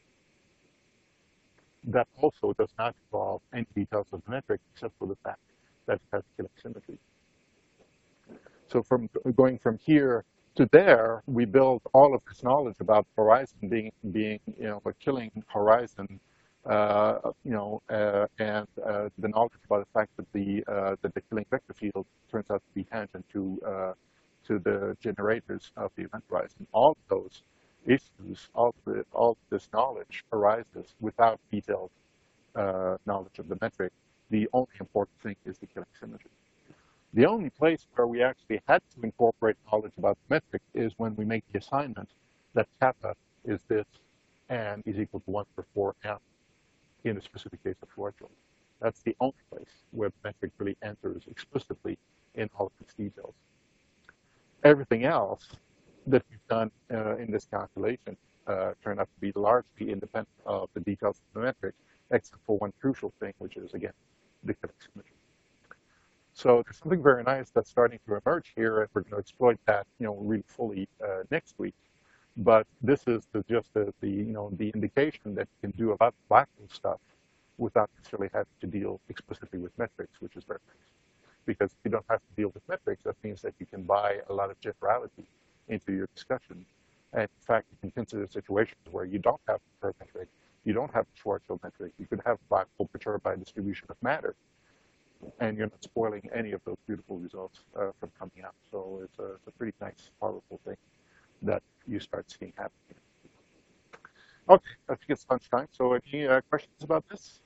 That also does not involve any details of the metric except for the fact that it has killing symmetry. So from going from here to there, we build all of this knowledge about horizon being, being you know, a killing horizon, uh, you know, uh, and uh, the knowledge about the fact that the uh, that the killing vector field turns out to be tangent to uh, to the generators of the event horizon. All of those issues, all of the, all of this knowledge arises without detailed uh, knowledge of the metric. The only important thing is the killing symmetry. The only place where we actually had to incorporate knowledge about the metric is when we make the assignment that kappa is this and is equal to one over four m in the specific case of Schwarzschild. That's the only place where the metric really enters explicitly in all of its details. Everything else that we've done uh, in this calculation uh, turned out to be largely independent of the details of the metric, except for one crucial thing, which is, again, the killing symmetry. So there's something very nice that's starting to emerge here, and we're going to exploit that, you know, really fully uh, next week. But this is the, just the, the, you know, the indication that you can do a lot of black hole stuff without necessarily having to deal explicitly with metrics, which is very nice. Because if you don't have to deal with metrics, that means that you can buy a lot of generality into your discussion. And in fact, you can consider situations where you don't have a perturb metric, you don't have a Schwarzschild metric, you could have a black hole perturbed by distribution of matter, and you're not spoiling any of those beautiful results uh, from coming out. So it's a, it's a pretty nice, powerful thing that you start seeing happening. Okay, I think it's lunchtime. So any uh, questions about this?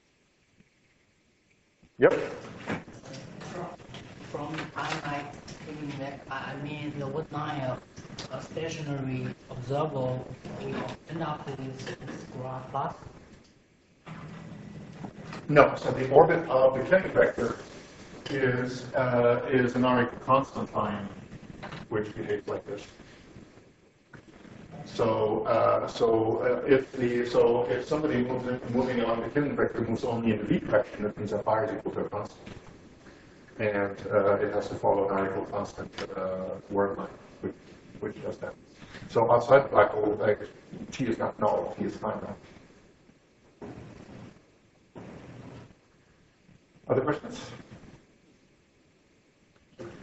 Yep. From timeline killing vector, I mean the what kind of a stationary observer we end up with this graph plus. No, so the orbit of the killing vector is uh, is an R equal constant line, which behaves like this. So uh, so uh, if the so if somebody moves in, moving along the killing vector moves only in the v direction, that means that R is equal to a constant, and uh, it has to follow an R equal constant uh, word line, which which does that. So outside the black hole, like, T is not null; T is finite. Other questions?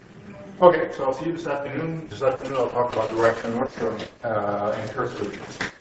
Okay, so I'll see you this afternoon. This afternoon I'll talk about direction Nordstrom uh, and cursor regions.